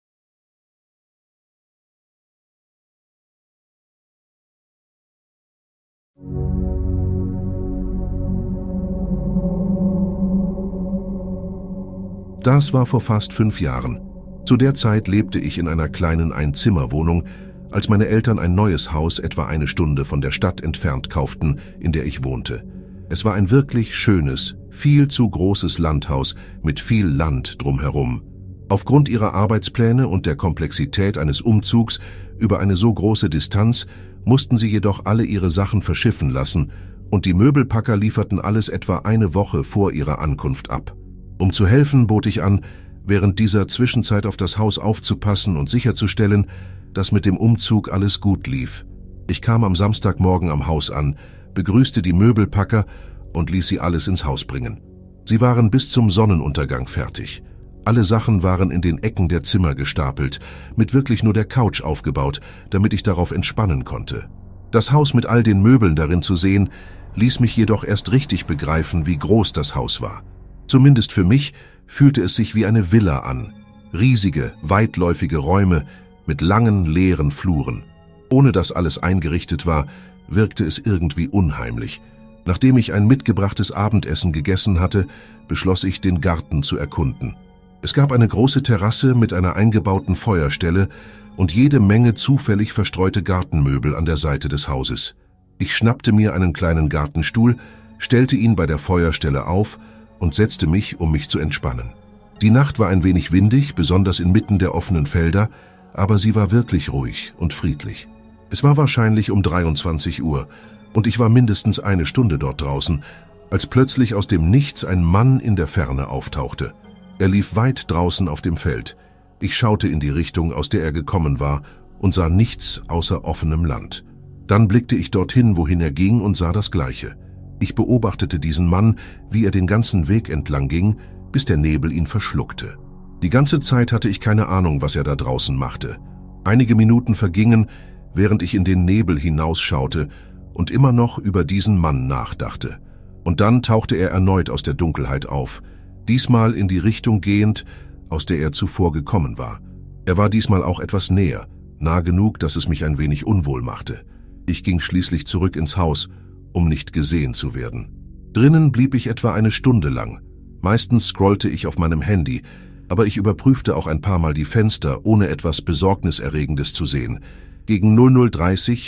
Das war vor fast 5 Jahren. Zu der Zeit lebte ich in einer kleinen Einzimmerwohnung, als meine Eltern ein neues Haus etwa eine Stunde von der Stadt entfernt kauften, in der ich wohnte. Es war ein wirklich schönes, viel zu großes Landhaus mit viel Land drumherum. Aufgrund ihrer Arbeitspläne und der Komplexität eines Umzugs über eine so große Distanz mussten sie jedoch alle ihre Sachen verschiffen lassen und die Möbelpacker lieferten alles etwa eine Woche vor ihrer Ankunft ab. Um zu helfen, bot ich an, während dieser Zwischenzeit auf das Haus aufzupassen und sicherzustellen, dass mit dem Umzug alles gut lief. Ich kam am Samstagmorgen am Haus an, begrüßte die Möbelpacker und ließ sie alles ins Haus bringen. Sie waren bis zum Sonnenuntergang fertig. Alle Sachen waren in den Ecken der Zimmer gestapelt, mit wirklich nur der Couch aufgebaut, damit ich darauf entspannen konnte. Das Haus mit all den Möbeln darin zu sehen, ließ mich jedoch erst richtig begreifen, wie groß das Haus war. Zumindest für mich fühlte es sich wie eine Villa an. Riesige, weitläufige Räume mit langen, leeren Fluren. Ohne dass alles eingerichtet war, wirkte es irgendwie unheimlich. Nachdem ich ein mitgebrachtes Abendessen gegessen hatte, beschloss ich, den Garten zu erkunden. Es gab eine große Terrasse mit einer eingebauten Feuerstelle und jede Menge zufällig verstreute Gartenmöbel an der Seite des Hauses. Ich schnappte mir einen kleinen Gartenstuhl, stellte ihn bei der Feuerstelle auf und setzte mich, um mich zu entspannen. Die Nacht war ein wenig windig, besonders inmitten der offenen Felder, aber sie war wirklich ruhig und friedlich. Es war wahrscheinlich um 23 Uhr und ich war mindestens eine Stunde dort draußen, als plötzlich aus dem Nichts ein Mann in der Ferne auftauchte. Er lief weit draußen auf dem Feld. Ich schaute in die Richtung, aus der er gekommen war, und sah nichts außer offenem Land. Dann blickte ich dorthin, wohin er ging, und sah das Gleiche. Ich beobachtete diesen Mann, wie er den ganzen Weg entlang ging, bis der Nebel ihn verschluckte. Die ganze Zeit hatte ich keine Ahnung, was er da draußen machte. Einige Minuten vergingen, während ich in den Nebel hinausschaute und immer noch über diesen Mann nachdachte. Und dann tauchte er erneut aus der Dunkelheit auf, diesmal in die Richtung gehend, aus der er zuvor gekommen war. Er war diesmal auch etwas näher, nah genug, dass es mich ein wenig unwohl machte. Ich ging schließlich zurück ins Haus, um nicht gesehen zu werden. Drinnen blieb ich etwa eine Stunde lang. Meistens scrollte ich auf meinem Handy, aber ich überprüfte auch ein paar Mal die Fenster, ohne etwas Besorgniserregendes zu sehen. Gegen 00:30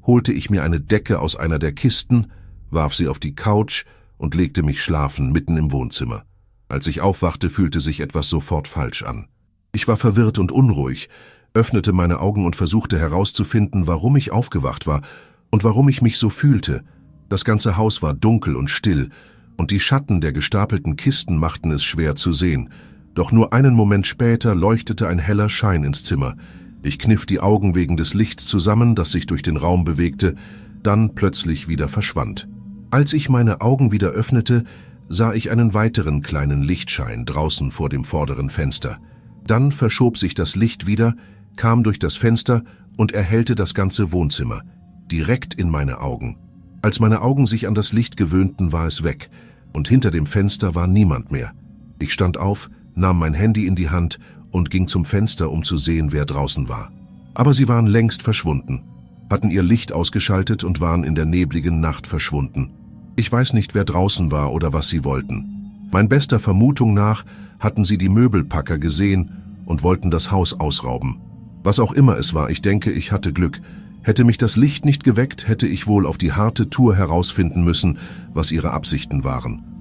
holte ich mir eine Decke aus einer der Kisten, warf sie auf die Couch und legte mich schlafen mitten im Wohnzimmer. Als ich aufwachte, fühlte sich etwas sofort falsch an. Ich war verwirrt und unruhig, öffnete meine Augen und versuchte herauszufinden, warum ich aufgewacht war und warum ich mich so fühlte. Das ganze Haus war dunkel und still, und die Schatten der gestapelten Kisten machten es schwer zu sehen. Doch nur einen Moment später leuchtete ein heller Schein ins Zimmer. Ich kniff die Augen wegen des Lichts zusammen, das sich durch den Raum bewegte, dann plötzlich wieder verschwand. Als ich meine Augen wieder öffnete, sah ich einen weiteren kleinen Lichtschein draußen vor dem vorderen Fenster. Dann verschob sich das Licht wieder, kam durch das Fenster und erhellte das ganze Wohnzimmer, direkt in meine Augen. Als meine Augen sich an das Licht gewöhnten, war es weg, und hinter dem Fenster war niemand mehr. Ich stand auf, nahm mein Handy in die Hand und ging zum Fenster, um zu sehen, wer draußen war. Aber sie waren längst verschwunden, hatten ihr Licht ausgeschaltet und waren in der nebligen Nacht verschwunden. Ich weiß nicht, wer draußen war oder was sie wollten. Mein bester Vermutung nach hatten sie die Möbelpacker gesehen und wollten das Haus ausrauben. Was auch immer es war, ich denke, ich hatte Glück. Hätte mich das Licht nicht geweckt, hätte ich wohl auf die harte Tour herausfinden müssen, was ihre Absichten waren.